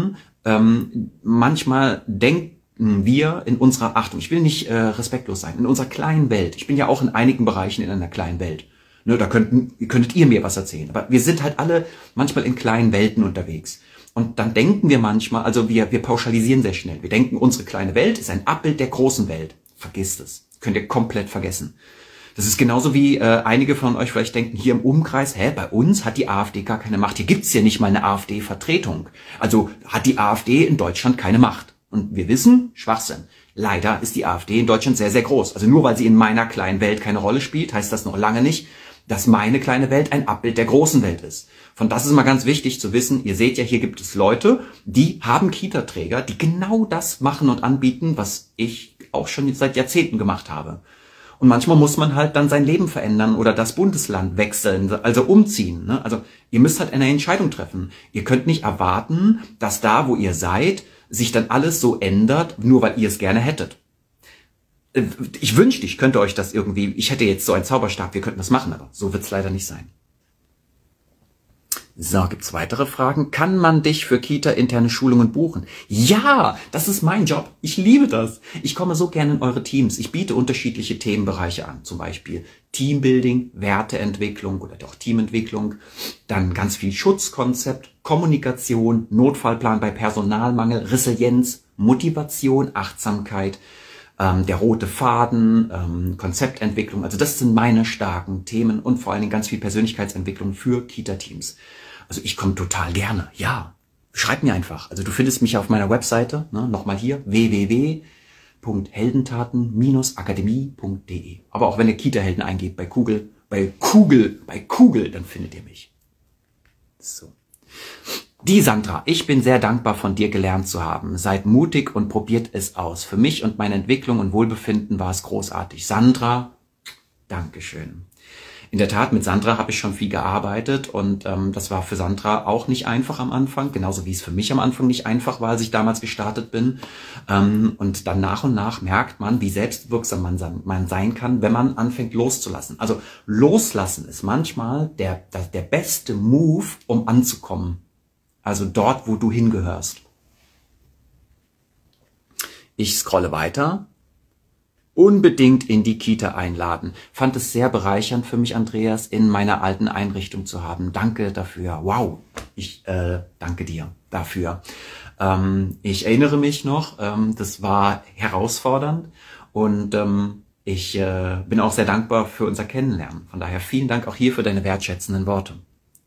ähm, manchmal denken wir in unserer, Achtung, ich will nicht äh, respektlos sein, in unserer kleinen Welt, ich bin ja auch in einigen Bereichen in einer kleinen Welt, ne, da könnten, könntet ihr mir was erzählen, aber wir sind halt alle manchmal in kleinen Welten unterwegs. Und dann denken wir manchmal, also wir, wir pauschalisieren sehr schnell. Wir denken, unsere kleine Welt ist ein Abbild der großen Welt. Vergisst es. Könnt ihr komplett vergessen. Das ist genauso wie äh, einige von euch vielleicht denken, hier im Umkreis, hä, bei uns hat die AfD gar keine Macht. Hier gibt's ja nicht mal eine AfD-Vertretung. Also hat die AfD in Deutschland keine Macht. Und wir wissen, Schwachsinn. Leider ist die AfD in Deutschland sehr, sehr groß. Also nur weil sie in meiner kleinen Welt keine Rolle spielt, heißt das noch lange nicht, dass meine kleine Welt ein Abbild der großen Welt ist. Von das ist mal ganz wichtig zu wissen, ihr seht ja, hier gibt es Leute, die haben Kita-Träger, die genau das machen und anbieten, was ich auch schon seit Jahrzehnten gemacht habe. Und manchmal muss man halt dann sein Leben verändern oder das Bundesland wechseln, also umziehen. Ne? Also ihr müsst halt eine Entscheidung treffen. Ihr könnt nicht erwarten, dass da, wo ihr seid, sich dann alles so ändert, nur weil ihr es gerne hättet. Ich wünschte, ich könnte euch das irgendwie, ich hätte jetzt so einen Zauberstab, wir könnten das machen, aber so wird es leider nicht sein. So, gibt's weitere Fragen? Kann man dich für Kita-interne Schulungen buchen? Ja, das ist mein Job. Ich liebe das. Ich komme so gerne in eure Teams. Ich biete unterschiedliche Themenbereiche an. Zum Beispiel Teambuilding, Werteentwicklung oder doch Teamentwicklung. Dann ganz viel Schutzkonzept, Kommunikation, Notfallplan bei Personalmangel, Resilienz, Motivation, Achtsamkeit, ähm, der rote Faden, ähm, Konzeptentwicklung. Also das sind meine starken Themen und vor allen Dingen ganz viel Persönlichkeitsentwicklung für Kita-Teams. Also ich komme total gerne, ja. Schreib mir einfach. Also du findest mich auf meiner Webseite, ne, nochmal hier, w w w punkt heldentaten Bindestrich akademie punkt d e. Aber auch wenn ihr Kita-Helden eingebt bei Google, bei Kugel, bei Kugel, dann findet ihr mich. So. Die Sandra, ich bin sehr dankbar, von dir gelernt zu haben. Seid mutig und probiert es aus. Für mich und meine Entwicklung und Wohlbefinden war es großartig. Sandra, Dankeschön. In der Tat, mit Sandra habe ich schon viel gearbeitet und ähm, das war für Sandra auch nicht einfach am Anfang, genauso wie es für mich am Anfang nicht einfach war, als ich damals gestartet bin. Ähm, und dann nach und nach merkt man, wie selbstwirksam man, sein, man sein kann, wenn man anfängt loszulassen. Also loslassen ist manchmal der, der, der beste Move, um anzukommen. Also dort, wo du hingehörst. Ich scrolle weiter. Unbedingt in die Kita einladen. Fand es sehr bereichernd für mich, Andreas, in meiner alten Einrichtung zu haben. Danke dafür. Wow, ich äh, danke dir dafür. Ähm, ich erinnere mich noch, ähm, das war herausfordernd und ähm, ich äh, bin auch sehr dankbar für unser Kennenlernen. Von daher vielen Dank auch hier für deine wertschätzenden Worte.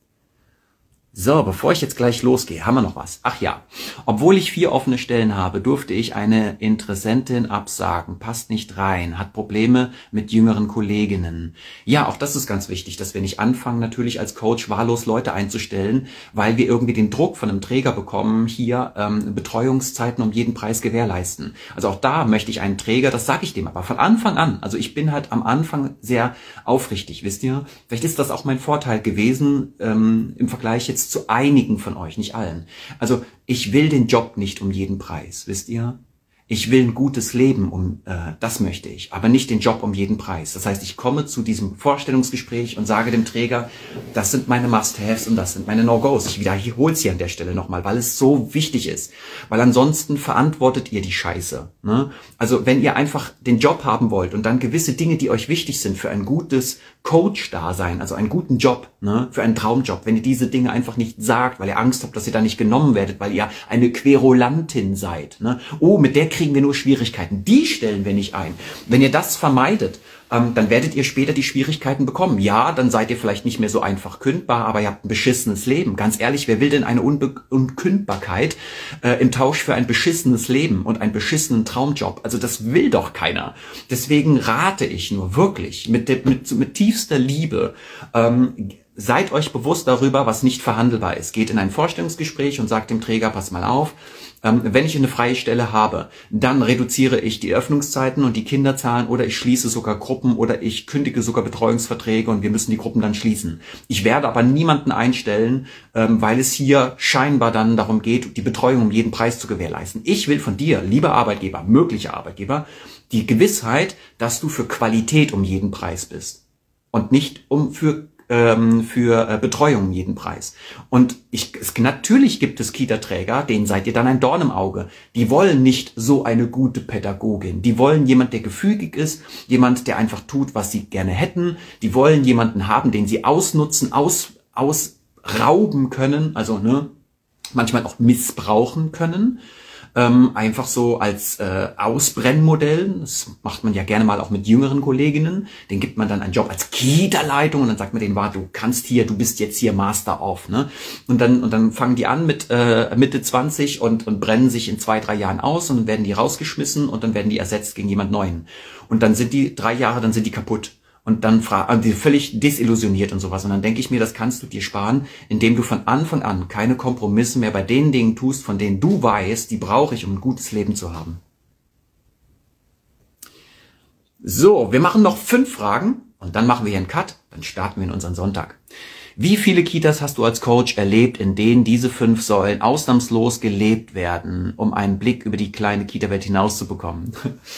So, bevor ich jetzt gleich losgehe, haben wir noch was. Ach ja, obwohl ich vier offene Stellen habe, durfte ich eine Interessentin absagen. Passt nicht rein, hat Probleme mit jüngeren Kolleginnen. Ja, auch das ist ganz wichtig, dass wir nicht anfangen, natürlich als Coach wahllos Leute einzustellen, weil wir irgendwie den Druck von einem Träger bekommen, hier ähm, Betreuungszeiten um jeden Preis gewährleisten. Also auch da möchte ich einen Träger, das sage ich dem aber von Anfang an. Also ich bin halt am Anfang sehr aufrichtig, wisst ihr? Vielleicht ist das auch mein Vorteil gewesen ähm, im Vergleich jetzt zu einigen von euch, nicht allen. Also ich will den Job nicht um jeden Preis, wisst ihr? Ich will ein gutes Leben, um äh, das möchte ich, aber nicht den Job um jeden Preis. Das heißt, ich komme zu diesem Vorstellungsgespräch und sage dem Träger, das sind meine Must-Haves und das sind meine No-Gos. Ich wiederhole es hier an der Stelle nochmal, weil es so wichtig ist. Weil ansonsten verantwortet ihr die Scheiße. Ne? Also wenn ihr einfach den Job haben wollt und dann gewisse Dinge, die euch wichtig sind für ein gutes Coach-Dasein, also einen guten Job, ne, für einen Traumjob, wenn ihr diese Dinge einfach nicht sagt, weil ihr Angst habt, dass ihr da nicht genommen werdet, weil ihr eine Querulantin seid. Ne? Oh, mit der kriegen wir nur Schwierigkeiten. Die stellen wir nicht ein. Wenn ihr das vermeidet, ähm, dann werdet ihr später die Schwierigkeiten bekommen. Ja, dann seid ihr vielleicht nicht mehr so einfach kündbar, aber ihr habt ein beschissenes Leben. Ganz ehrlich, wer will denn eine Unbe- Unkündbarkeit äh, im Tausch für ein beschissenes Leben und einen beschissenen Traumjob? Also das will doch keiner. Deswegen rate ich nur wirklich mit, de- mit, mit tiefster Liebe, ähm, seid euch bewusst darüber, was nicht verhandelbar ist. Geht in ein Vorstellungsgespräch und sagt dem Träger, pass mal auf, ähm, wenn ich eine freie Stelle habe, dann reduziere ich die Öffnungszeiten und die Kinderzahlen oder ich schließe sogar Gruppen oder ich kündige sogar Betreuungsverträge und wir müssen die Gruppen dann schließen. Ich werde aber niemanden einstellen, ähm, weil es hier scheinbar dann darum geht, die Betreuung um jeden Preis zu gewährleisten. Ich will von dir, lieber Arbeitgeber, möglicher Arbeitgeber, die Gewissheit, dass du für Qualität um jeden Preis bist und nicht um für ähm, für äh, Betreuung um jeden Preis. Und ich, es, natürlich gibt es Kita-Träger, denen seid ihr dann ein Dorn im Auge. Die wollen nicht so eine gute Pädagogin. Die wollen jemand, der gefügig ist, jemand, der einfach tut, was sie gerne hätten. Die wollen jemanden haben, den sie ausnutzen, aus, ausrauben können, also ne, manchmal auch missbrauchen können. Ähm, einfach so als äh, Ausbrennmodell. Das macht man ja gerne mal auch mit jüngeren Kolleginnen. Den gibt man dann einen Job als Kita-Leitung und dann sagt man denen, warte, du kannst hier, du bist jetzt hier Master of, ne? Und dann und dann fangen die an mit äh, Mitte zwanzig und und brennen sich in zwei, drei Jahren aus und dann werden die rausgeschmissen und dann werden die ersetzt gegen jemand Neuen. Und dann sind die drei Jahre, dann sind die kaputt. Und dann fragen die völlig desillusioniert und sowas. Und dann denke ich mir, das kannst du dir sparen, indem du von Anfang an keine Kompromisse mehr bei den Dingen tust, von denen du weißt, die brauche ich, um ein gutes Leben zu haben. So, wir machen noch fünf Fragen und dann machen wir hier einen Cut. Dann starten wir in unseren Sonntag. Wie viele Kitas hast du als Coach erlebt, in denen diese fünf Säulen ausnahmslos gelebt werden, um einen Blick über die kleine Kita-Welt hinaus zu bekommen?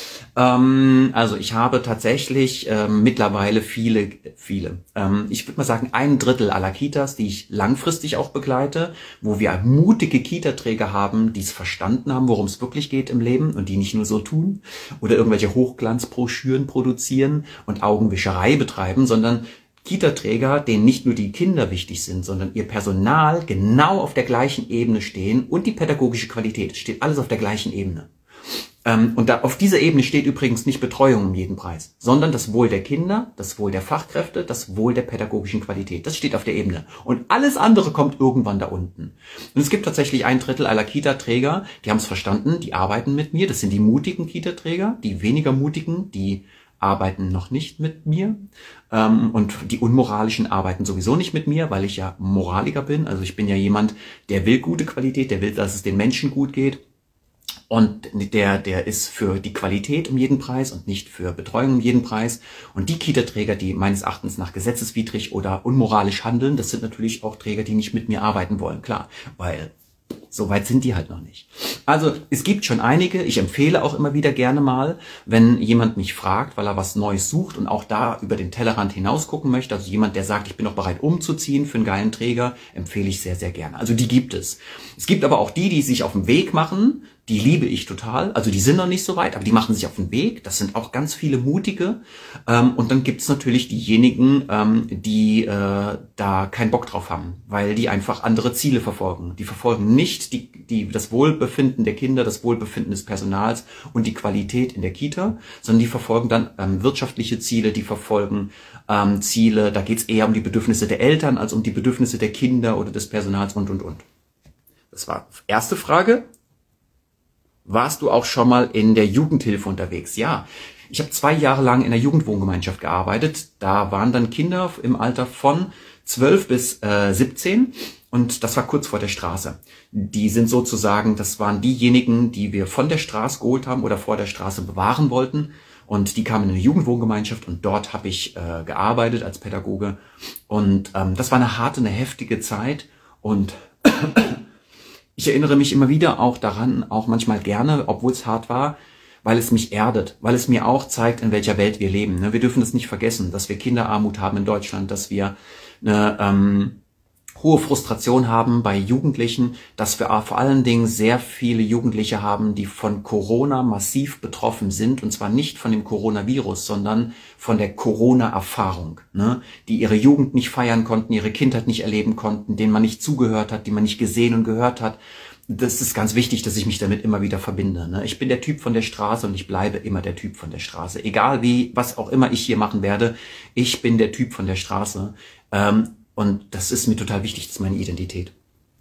ähm, also ich habe tatsächlich ähm, mittlerweile viele, viele, ähm, ich würde mal sagen ein Drittel aller Kitas, die ich langfristig auch begleite, wo wir mutige Kita-Träger haben, die es verstanden haben, worum es wirklich geht im Leben und die nicht nur so tun oder irgendwelche Hochglanzbroschüren produzieren und Augenwischerei betreiben, sondern Kita-Träger, denen nicht nur die Kinder wichtig sind, sondern ihr Personal genau auf der gleichen Ebene stehen und die pädagogische Qualität. Es steht alles auf der gleichen Ebene. Ähm, und da, auf dieser Ebene steht übrigens nicht Betreuung um jeden Preis, sondern das Wohl der Kinder, das Wohl der Fachkräfte, das Wohl der pädagogischen Qualität. Das steht auf der Ebene. Und alles andere kommt irgendwann da unten. Und es gibt tatsächlich ein Drittel aller Kita-Träger, die haben es verstanden, die arbeiten mit mir. Das sind die mutigen Kita-Träger, die weniger mutigen, die arbeiten noch nicht mit mir ähm, und die Unmoralischen arbeiten sowieso nicht mit mir, weil ich ja Moraliker bin. Also ich bin ja jemand, der will gute Qualität, der will, dass es den Menschen gut geht und der der ist für die Qualität um jeden Preis und nicht für Betreuung um jeden Preis. Und die Kita-Träger, die meines Erachtens nach gesetzeswidrig oder unmoralisch handeln, das sind natürlich auch Träger, die nicht mit mir arbeiten wollen, klar, weil so weit sind die halt noch nicht. Also es gibt schon einige, ich empfehle auch immer wieder gerne mal, wenn jemand mich fragt, weil er was Neues sucht und auch da über den Tellerrand hinaus gucken möchte, also jemand, der sagt, ich bin auch bereit umzuziehen für einen geilen Träger, empfehle ich sehr, sehr gerne. Also die gibt es. Es gibt aber auch die, die sich auf den Weg machen, die liebe ich total, also die sind noch nicht so weit, aber die machen sich auf den Weg, das sind auch ganz viele mutige ähm, und dann gibt es natürlich diejenigen, ähm, die äh, da keinen Bock drauf haben, weil die einfach andere Ziele verfolgen. Die verfolgen nicht die, die, das Wohlbefinden der Kinder, das Wohlbefinden des Personals und die Qualität in der Kita, sondern die verfolgen dann ähm, wirtschaftliche Ziele, die verfolgen ähm, Ziele, da geht es eher um die Bedürfnisse der Eltern als um die Bedürfnisse der Kinder oder des Personals und, und, und. Das war die erste Frage. Warst du auch schon mal in der Jugendhilfe unterwegs? Ja, ich habe zwei Jahre lang in der Jugendwohngemeinschaft gearbeitet. Da waren dann Kinder im Alter von zwölf bis äh, siebzehn und das war kurz vor der Straße. Die sind sozusagen, das waren diejenigen, die wir von der Straße geholt haben oder vor der Straße bewahren wollten. Und die kamen in eine Jugendwohngemeinschaft und dort habe ich äh, gearbeitet als Pädagoge. Und ähm, das war eine harte, eine heftige Zeit und ich erinnere mich immer wieder auch daran, auch manchmal gerne, obwohl es hart war, weil es mich erdet, weil es mir auch zeigt, in welcher Welt wir leben. Wir dürfen das nicht vergessen, dass wir Kinderarmut haben in Deutschland, dass wir eine ähm, hohe Frustration haben bei Jugendlichen, dass wir vor allen Dingen sehr viele Jugendliche haben, die von Corona massiv betroffen sind, und zwar nicht von dem Coronavirus, sondern von der Corona-Erfahrung, ne? Die ihre Jugend nicht feiern konnten, ihre Kindheit nicht erleben konnten, denen man nicht zugehört hat, die man nicht gesehen und gehört hat. Das ist ganz wichtig, dass ich mich damit immer wieder verbinde, ne? Ich bin der Typ von der Straße und ich bleibe immer der Typ von der Straße. Egal wie, was auch immer ich hier machen werde, ich bin der Typ von der Straße. Ähm, Und das ist mir total wichtig, das ist meine Identität.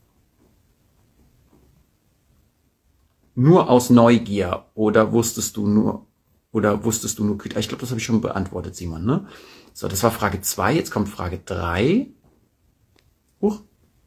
Nur aus Neugier oder wusstest du nur, oder wusstest du nur, ich glaube, das habe ich schon beantwortet, Simon, ne? So, das war Frage zwei, jetzt kommt Frage drei. Huch.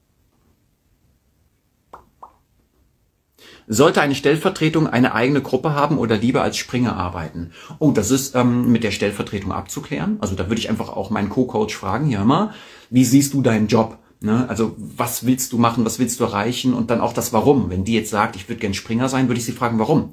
Sollte eine Stellvertretung eine eigene Gruppe haben oder lieber als Springer arbeiten? Oh, das ist ähm, mit der Stellvertretung abzuklären. Also da würde ich einfach auch meinen Co-Coach fragen, hier mal, wie siehst du deinen Job? Ne? Also was willst du machen, was willst du erreichen? Und dann auch das Warum. Wenn die jetzt sagt, ich würde gern Springer sein, würde ich sie fragen, warum?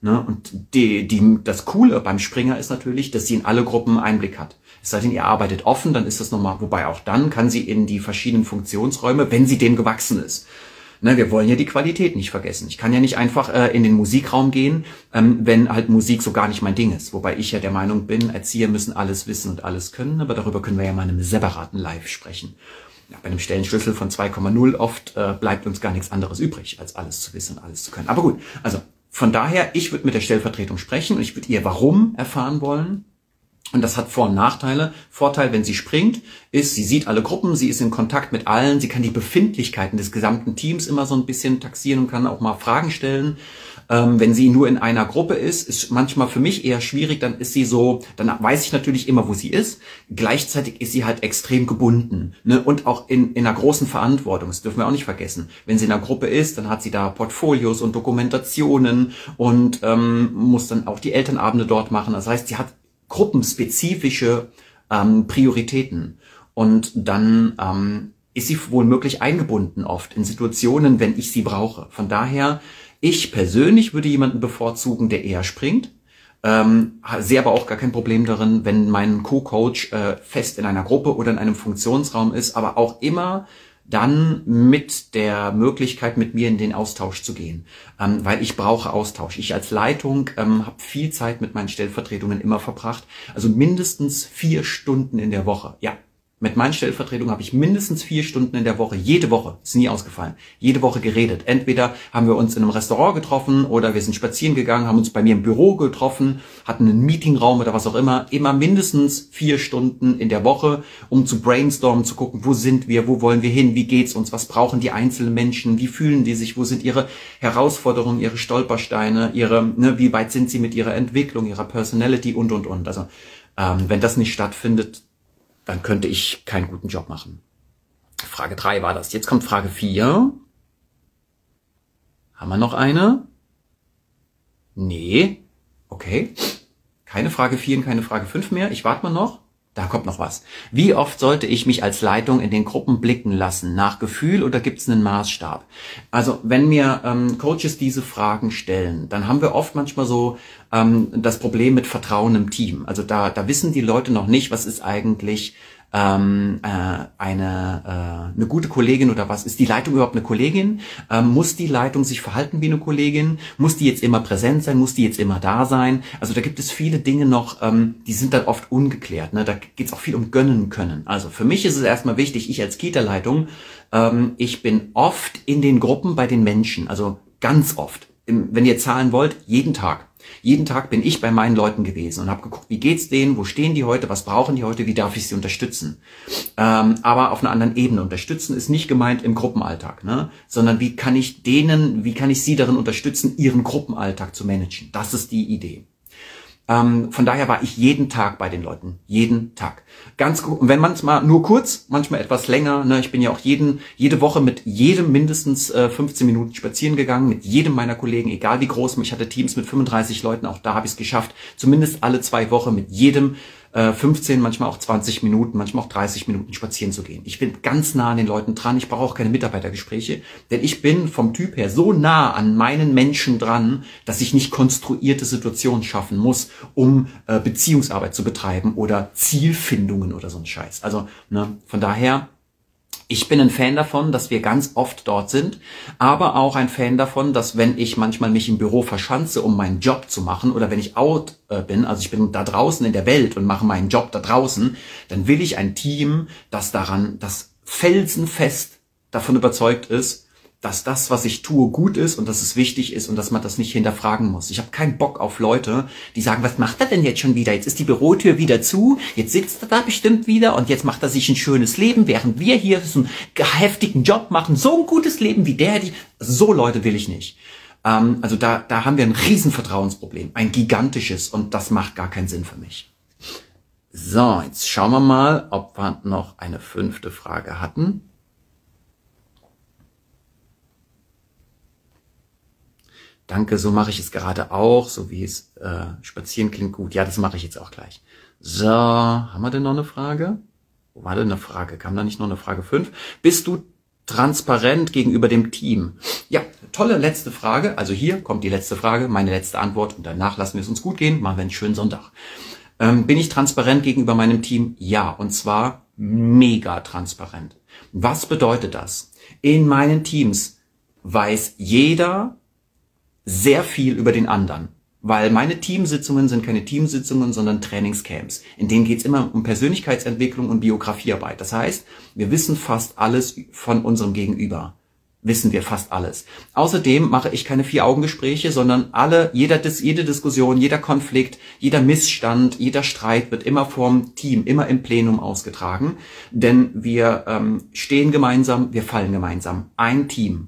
Ne? Und die, die, das Coole beim Springer ist natürlich, dass sie in alle Gruppen Einblick hat. Es sei denn, ihr arbeitet offen, dann ist das nochmal, wobei auch dann kann sie in die verschiedenen Funktionsräume, wenn sie dem gewachsen ist. Ne, wir wollen ja die Qualität nicht vergessen. Ich kann ja nicht einfach äh, in den Musikraum gehen, ähm, wenn halt Musik so gar nicht mein Ding ist. Wobei ich ja der Meinung bin, Erzieher müssen alles wissen und alles können, aber darüber können wir ja mal in einem separaten Live sprechen. Ja, bei einem Stellenschlüssel von zwei Komma null oft äh, bleibt uns gar nichts anderes übrig, als alles zu wissen und alles zu können. Aber gut, also von daher, ich würde mit der Stellvertretung sprechen und ich würde ihr Warum erfahren wollen. Und das hat Vor- und Nachteile. Vorteil, wenn sie springt, ist, sie sieht alle Gruppen, sie ist in Kontakt mit allen, sie kann die Befindlichkeiten des gesamten Teams immer so ein bisschen taxieren und kann auch mal Fragen stellen. Ähm, wenn sie nur in einer Gruppe ist, ist manchmal für mich eher schwierig, dann ist sie so, dann weiß ich natürlich immer, wo sie ist. Gleichzeitig ist sie halt extrem gebunden, ne? Und auch in, in einer großen Verantwortung, das dürfen wir auch nicht vergessen. Wenn sie in einer Gruppe ist, dann hat sie da Portfolios und Dokumentationen und ähm, muss dann auch die Elternabende dort machen. Das heißt, sie hat gruppenspezifische ähm, Prioritäten und dann ähm, ist sie wohl möglich eingebunden oft in Situationen, wenn ich sie brauche. Von daher, ich persönlich würde jemanden bevorzugen, der eher springt. Ähm, sehe aber auch gar kein Problem darin, wenn mein Co-Coach äh, fest in einer Gruppe oder in einem Funktionsraum ist, aber auch immer dann mit der Möglichkeit, mit mir in den Austausch zu gehen, ähm, weil ich brauche Austausch. Ich als Leitung ähm, habe viel Zeit mit meinen Stellvertretungen immer verbracht, also mindestens vier Stunden in der Woche, ja. Mit meinen Stellvertretungen habe ich mindestens vier Stunden in der Woche, jede Woche, ist nie ausgefallen, jede Woche geredet. Entweder haben wir uns in einem Restaurant getroffen oder wir sind spazieren gegangen, haben uns bei mir im Büro getroffen, hatten einen Meetingraum oder was auch immer. Immer mindestens vier Stunden in der Woche, um zu brainstormen, zu gucken, wo sind wir, wo wollen wir hin, wie geht's uns, was brauchen die einzelnen Menschen, wie fühlen die sich, wo sind ihre Herausforderungen, ihre Stolpersteine, ihre, ne, wie weit sind sie mit ihrer Entwicklung, ihrer Personality und, und, und. Also ähm, wenn das nicht stattfindet, dann könnte ich keinen guten Job machen. Frage drei war das. Jetzt kommt Frage vier. Haben wir noch eine? Nee. Okay. Keine Frage vier und keine Frage fünf mehr. Ich warte mal noch. Da kommt noch was. Wie oft sollte ich mich als Leitung in den Gruppen blicken lassen? Nach Gefühl oder gibt es einen Maßstab? Also wenn mir ähm, Coaches diese Fragen stellen, dann haben wir oft manchmal so ähm, das Problem mit Vertrauen im Team. Also da, da wissen die Leute noch nicht, was ist eigentlich ähm, äh, eine, äh, eine gute Kollegin oder was. Ist die Leitung überhaupt eine Kollegin? Ähm, muss die Leitung sich verhalten wie eine Kollegin? Muss die jetzt immer präsent sein? Muss die jetzt immer da sein? Also da gibt es viele Dinge noch, ähm, die sind dann oft ungeklärt. Ne? Da geht es auch viel um gönnen können. Also für mich ist es erstmal wichtig, ich als Kita-Leitung, ähm, ich bin oft in den Gruppen bei den Menschen, also ganz oft. Wenn ihr zahlen wollt, jeden Tag. Jeden Tag bin ich bei meinen Leuten gewesen und habe geguckt, wie geht's denen, wo stehen die heute, was brauchen die heute, wie darf ich sie unterstützen. Ähm, aber auf einer anderen Ebene. Unterstützen ist nicht gemeint im Gruppenalltag, ne? Sondern wie kann ich denen, wie kann ich sie darin unterstützen, ihren Gruppenalltag zu managen. Das ist die Idee. Ähm, von daher war ich jeden Tag bei den Leuten. Jeden Tag. Ganz gut. Und wenn manchmal nur kurz, manchmal etwas länger. Ne? Ich bin ja auch jeden, jede Woche mit jedem mindestens äh, fünfzehn Minuten spazieren gegangen, mit jedem meiner Kollegen, egal wie groß. Ich hatte Teams mit fünfunddreißig Leuten, auch da habe ich es geschafft, zumindest alle zwei Wochen mit jedem äh, fünfzehn, manchmal auch zwanzig Minuten, manchmal auch dreißig Minuten spazieren zu gehen. Ich bin ganz nah an den Leuten dran. Ich brauche auch keine Mitarbeitergespräche, denn ich bin vom Typ her so nah an meinen Menschen dran, dass ich nicht konstruierte Situationen schaffen muss, um äh, Beziehungsarbeit zu betreiben oder Zielfindungen oder so ein Scheiß. Also ne, von daher, ich bin ein Fan davon, dass wir ganz oft dort sind, aber auch ein Fan davon, dass wenn ich manchmal mich im Büro verschanze, um meinen Job zu machen oder wenn ich out äh, bin, also ich bin da draußen in der Welt und mache meinen Job da draußen, dann will ich ein Team, das daran, das felsenfest davon überzeugt ist, dass das, was ich tue, gut ist und dass es wichtig ist und dass man das nicht hinterfragen muss. Ich habe keinen Bock auf Leute, die sagen, was macht er denn jetzt schon wieder? Jetzt ist die Bürotür wieder zu, jetzt sitzt er da bestimmt wieder und jetzt macht er sich ein schönes Leben, während wir hier so einen heftigen Job machen. So ein gutes Leben wie der. Die, so Leute will ich nicht. Ähm, also da, da haben wir ein riesen Vertrauensproblem, ein gigantisches und das macht gar keinen Sinn für mich. So, jetzt schauen wir mal, ob wir noch eine fünfte Frage hatten. Danke, so mache ich es gerade auch, so wie es äh, spazieren klingt gut. Ja, das mache ich jetzt auch gleich. So, haben wir denn noch eine Frage? Wo war denn eine Frage? Kam da nicht noch eine Frage fünf? Bist du transparent gegenüber dem Team? Ja, tolle letzte Frage. Also hier kommt die letzte Frage, meine letzte Antwort und danach lassen wir es uns gut gehen, machen wir einen schönen Sonntag. Ähm, bin ich transparent gegenüber meinem Team? Ja, und zwar mega transparent. Was bedeutet das? In meinen Teams weiß jeder sehr viel über den anderen. Weil meine Teamsitzungen sind keine Teamsitzungen, sondern Trainingscamps. In denen geht es immer um Persönlichkeitsentwicklung und Biografiearbeit. Das heißt, wir wissen fast alles von unserem Gegenüber. Wissen wir fast alles. Außerdem mache ich keine Vier-Augen-Gespräche, sondern alle, jeder, jede Diskussion, jeder Konflikt, jeder Missstand, jeder Streit wird immer vom Team, immer im Plenum ausgetragen. Denn wir ähm, stehen gemeinsam, wir fallen gemeinsam. Ein Team.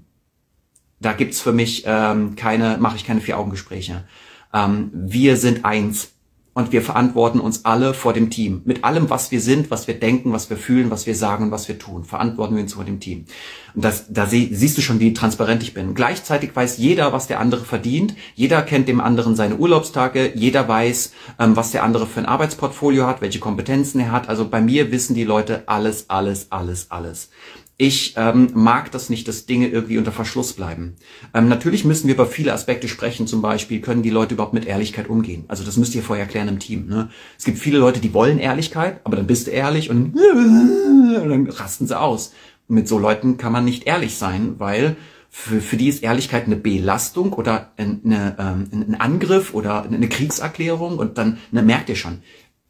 Da gibt's für mich ähm, keine, mache ich keine Vier-Augen-Gespräche. Ähm, wir sind eins und wir verantworten uns alle vor dem Team. Mit allem, was wir sind, was wir denken, was wir fühlen, was wir sagen und was wir tun, verantworten wir uns vor dem Team. Und das, da sie, siehst du schon, wie transparent ich bin. Gleichzeitig weiß jeder, was der andere verdient. Jeder kennt dem anderen seine Urlaubstage. Jeder weiß, ähm, was der andere für ein Arbeitsportfolio hat, welche Kompetenzen er hat. Also bei mir wissen die Leute alles, alles, alles, alles. Ich ähm, mag das nicht, dass Dinge irgendwie unter Verschluss bleiben. Ähm, natürlich müssen wir über viele Aspekte sprechen, zum Beispiel, können die Leute überhaupt mit Ehrlichkeit umgehen? Also das müsst ihr vorher klären im Team. Ne? Es gibt viele Leute, die wollen Ehrlichkeit, aber dann bist du ehrlich und, und dann rasten sie aus. Und mit so Leuten kann man nicht ehrlich sein, weil für, für die ist Ehrlichkeit eine Belastung oder eine, ähm, ein Angriff oder eine Kriegserklärung und dann, ne, merkt ihr schon,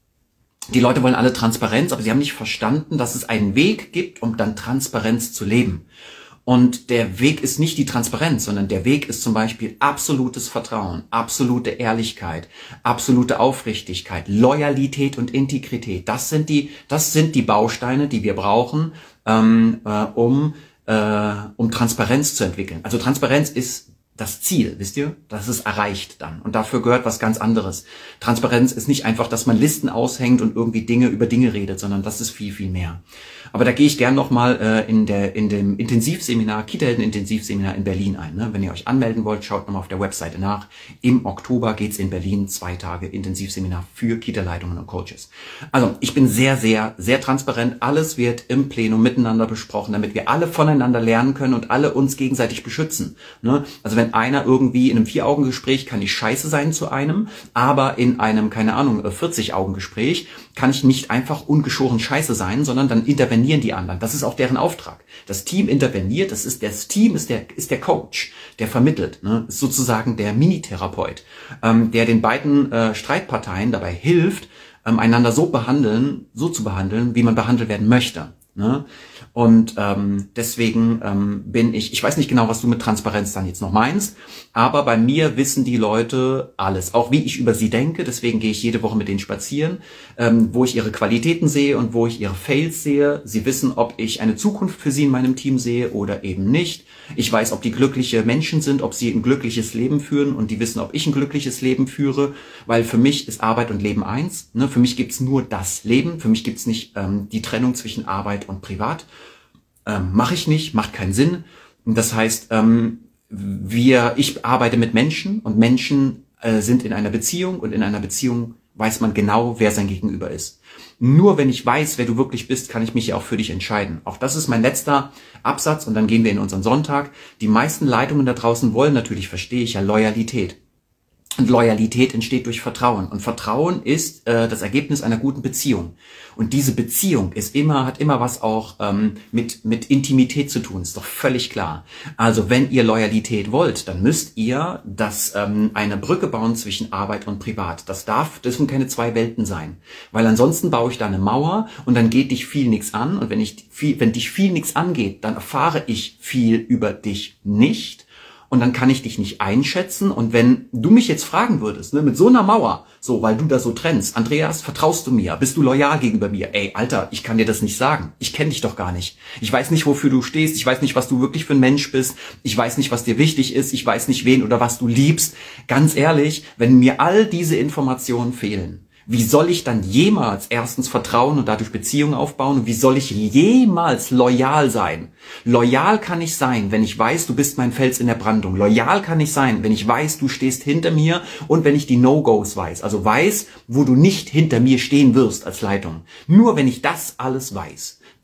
die Leute wollen alle Transparenz, aber sie haben nicht verstanden, dass es einen Weg gibt, um dann Transparenz zu leben. Und der Weg ist nicht die Transparenz, sondern der Weg ist zum Beispiel absolutes Vertrauen, absolute Ehrlichkeit, absolute Aufrichtigkeit, Loyalität und Integrität. Das sind die, das sind die Bausteine, die wir brauchen, ähm, äh, um, äh, um Transparenz zu entwickeln. Also Transparenz ist das Ziel, wisst ihr? Das ist erreicht dann. Und dafür gehört was ganz anderes. Transparenz ist nicht einfach, dass man Listen aushängt und irgendwie Dinge über Dinge redet, sondern das ist viel, viel mehr. Aber da gehe ich gern nochmal äh, in der in dem Intensivseminar, Kita-Helden-Intensivseminar in Berlin ein. Ne? Wenn ihr euch anmelden wollt, schaut nochmal auf der Webseite nach. Im Oktober geht's in Berlin, zwei Tage Intensivseminar für Kita-Leitungen und Coaches. Also ich bin sehr, sehr, sehr transparent. Alles wird im Plenum miteinander besprochen, damit wir alle voneinander lernen können und alle uns gegenseitig beschützen. Ne? Also wenn einer irgendwie in einem Vier-Augen-Gespräch kann ich scheiße sein zu einem, aber in einem, keine Ahnung, vierzig-Augen-Gespräch kann ich nicht einfach ungeschoren scheiße sein, sondern dann intervenieren die anderen. Das ist auch deren Auftrag. Das Team interveniert, das ist das Team ist der ist der Coach, der vermittelt, ne? Ist sozusagen der Minitherapeut, ähm, der den beiden äh, Streitparteien dabei hilft, ähm, einander so behandeln, so zu behandeln, wie man behandelt werden möchte. Ne? Und ähm, deswegen ähm, bin ich, ich weiß nicht genau, was du mit Transparenz dann jetzt noch meinst, aber bei mir wissen die Leute alles, auch wie ich über sie denke, deswegen gehe ich jede Woche mit denen spazieren, ähm, wo ich ihre Qualitäten sehe und wo ich ihre Fails sehe. Sie wissen, ob ich eine Zukunft für sie in meinem Team sehe oder eben nicht. Ich weiß, ob die glückliche Menschen sind, ob sie ein glückliches Leben führen und die wissen, ob ich ein glückliches Leben führe, weil für mich ist Arbeit und Leben eins. Ne? Für mich gibt's nur das Leben, für mich gibt's nicht ähm, die Trennung zwischen Arbeit und Privat. Ähm, mache ich nicht, macht keinen Sinn. Das heißt, ähm, wir, ich arbeite mit Menschen und Menschen äh, sind in einer Beziehung und in einer Beziehung weiß man genau, wer sein Gegenüber ist. Nur wenn ich weiß, wer du wirklich bist, kann ich mich ja auch für dich entscheiden. Auch das ist mein letzter Absatz und dann gehen wir in unseren Sonntag. Die meisten Leitungen da draußen wollen natürlich, verstehe ich ja, Loyalität. Und Loyalität entsteht durch Vertrauen. Und Vertrauen ist äh, das Ergebnis einer guten Beziehung. Und diese Beziehung ist immer, hat immer was auch ähm, mit mit Intimität zu tun. Ist doch völlig klar. Also wenn ihr Loyalität wollt, dann müsst ihr das ähm, eine Brücke bauen zwischen Arbeit und Privat. Das darf, das dürfen keine zwei Welten sein, weil ansonsten baue ich da eine Mauer und dann geht dich viel nichts an. Und wenn ich viel, wenn dich viel nichts angeht, dann erfahre ich viel über dich nicht. Und dann kann ich dich nicht einschätzen. Und wenn du mich jetzt fragen würdest, ne, mit so einer Mauer, so, weil du da so trennst, Andreas, vertraust du mir? Bist du loyal gegenüber mir? Ey, Alter, ich kann dir das nicht sagen. Ich kenne dich doch gar nicht. Ich weiß nicht, wofür du stehst. Ich weiß nicht, was du wirklich für ein Mensch bist. Ich weiß nicht, was dir wichtig ist. Ich weiß nicht, wen oder was du liebst. Ganz ehrlich, wenn mir all diese Informationen fehlen, wie soll ich dann jemals erstens vertrauen und dadurch Beziehungen aufbauen? Und wie soll ich jemals loyal sein? Loyal kann ich sein, wenn ich weiß, du bist mein Fels in der Brandung. Loyal kann ich sein, wenn ich weiß, du stehst hinter mir und wenn ich die No-Gos weiß. Also weiß, wo du nicht hinter mir stehen wirst als Leitung. Nur wenn ich das alles weiß,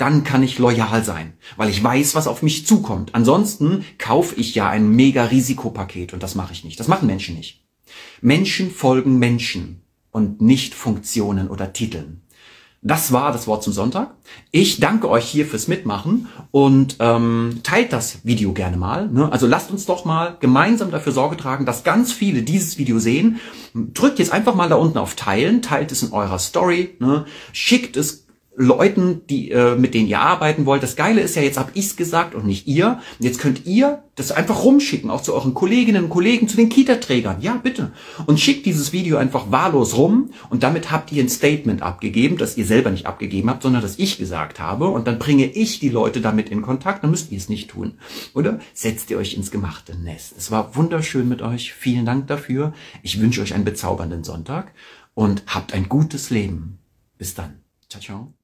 dann kann ich loyal sein, weil ich weiß, was auf mich zukommt. Ansonsten kaufe ich ja ein mega Risikopaket und das mache ich nicht. Das machen Menschen nicht. Menschen folgen Menschen und nicht Funktionen oder Titeln. Das war das Wort zum Sonntag. Ich danke euch hier fürs Mitmachen und ähm, teilt das Video gerne mal. Ne? Also lasst uns doch mal gemeinsam dafür Sorge tragen, dass ganz viele dieses Video sehen. Drückt jetzt einfach mal da unten auf Teilen, teilt es in eurer Story, ne? Schickt es Leuten, die äh, mit denen ihr arbeiten wollt. Das Geile ist ja, jetzt habe ich's gesagt und nicht ihr. Jetzt könnt ihr das einfach rumschicken, auch zu euren Kolleginnen und Kollegen, zu den Kita-Trägern. Ja, bitte. Und schickt dieses Video einfach wahllos rum und damit habt ihr ein Statement abgegeben, das ihr selber nicht abgegeben habt, sondern das ich gesagt habe. Und dann bringe ich die Leute damit in Kontakt. Dann müsst ihr es nicht tun. Oder setzt ihr euch ins gemachte Nest. Es war wunderschön mit euch. Vielen Dank dafür. Ich wünsche euch einen bezaubernden Sonntag und habt ein gutes Leben. Bis dann. Ciao, ciao.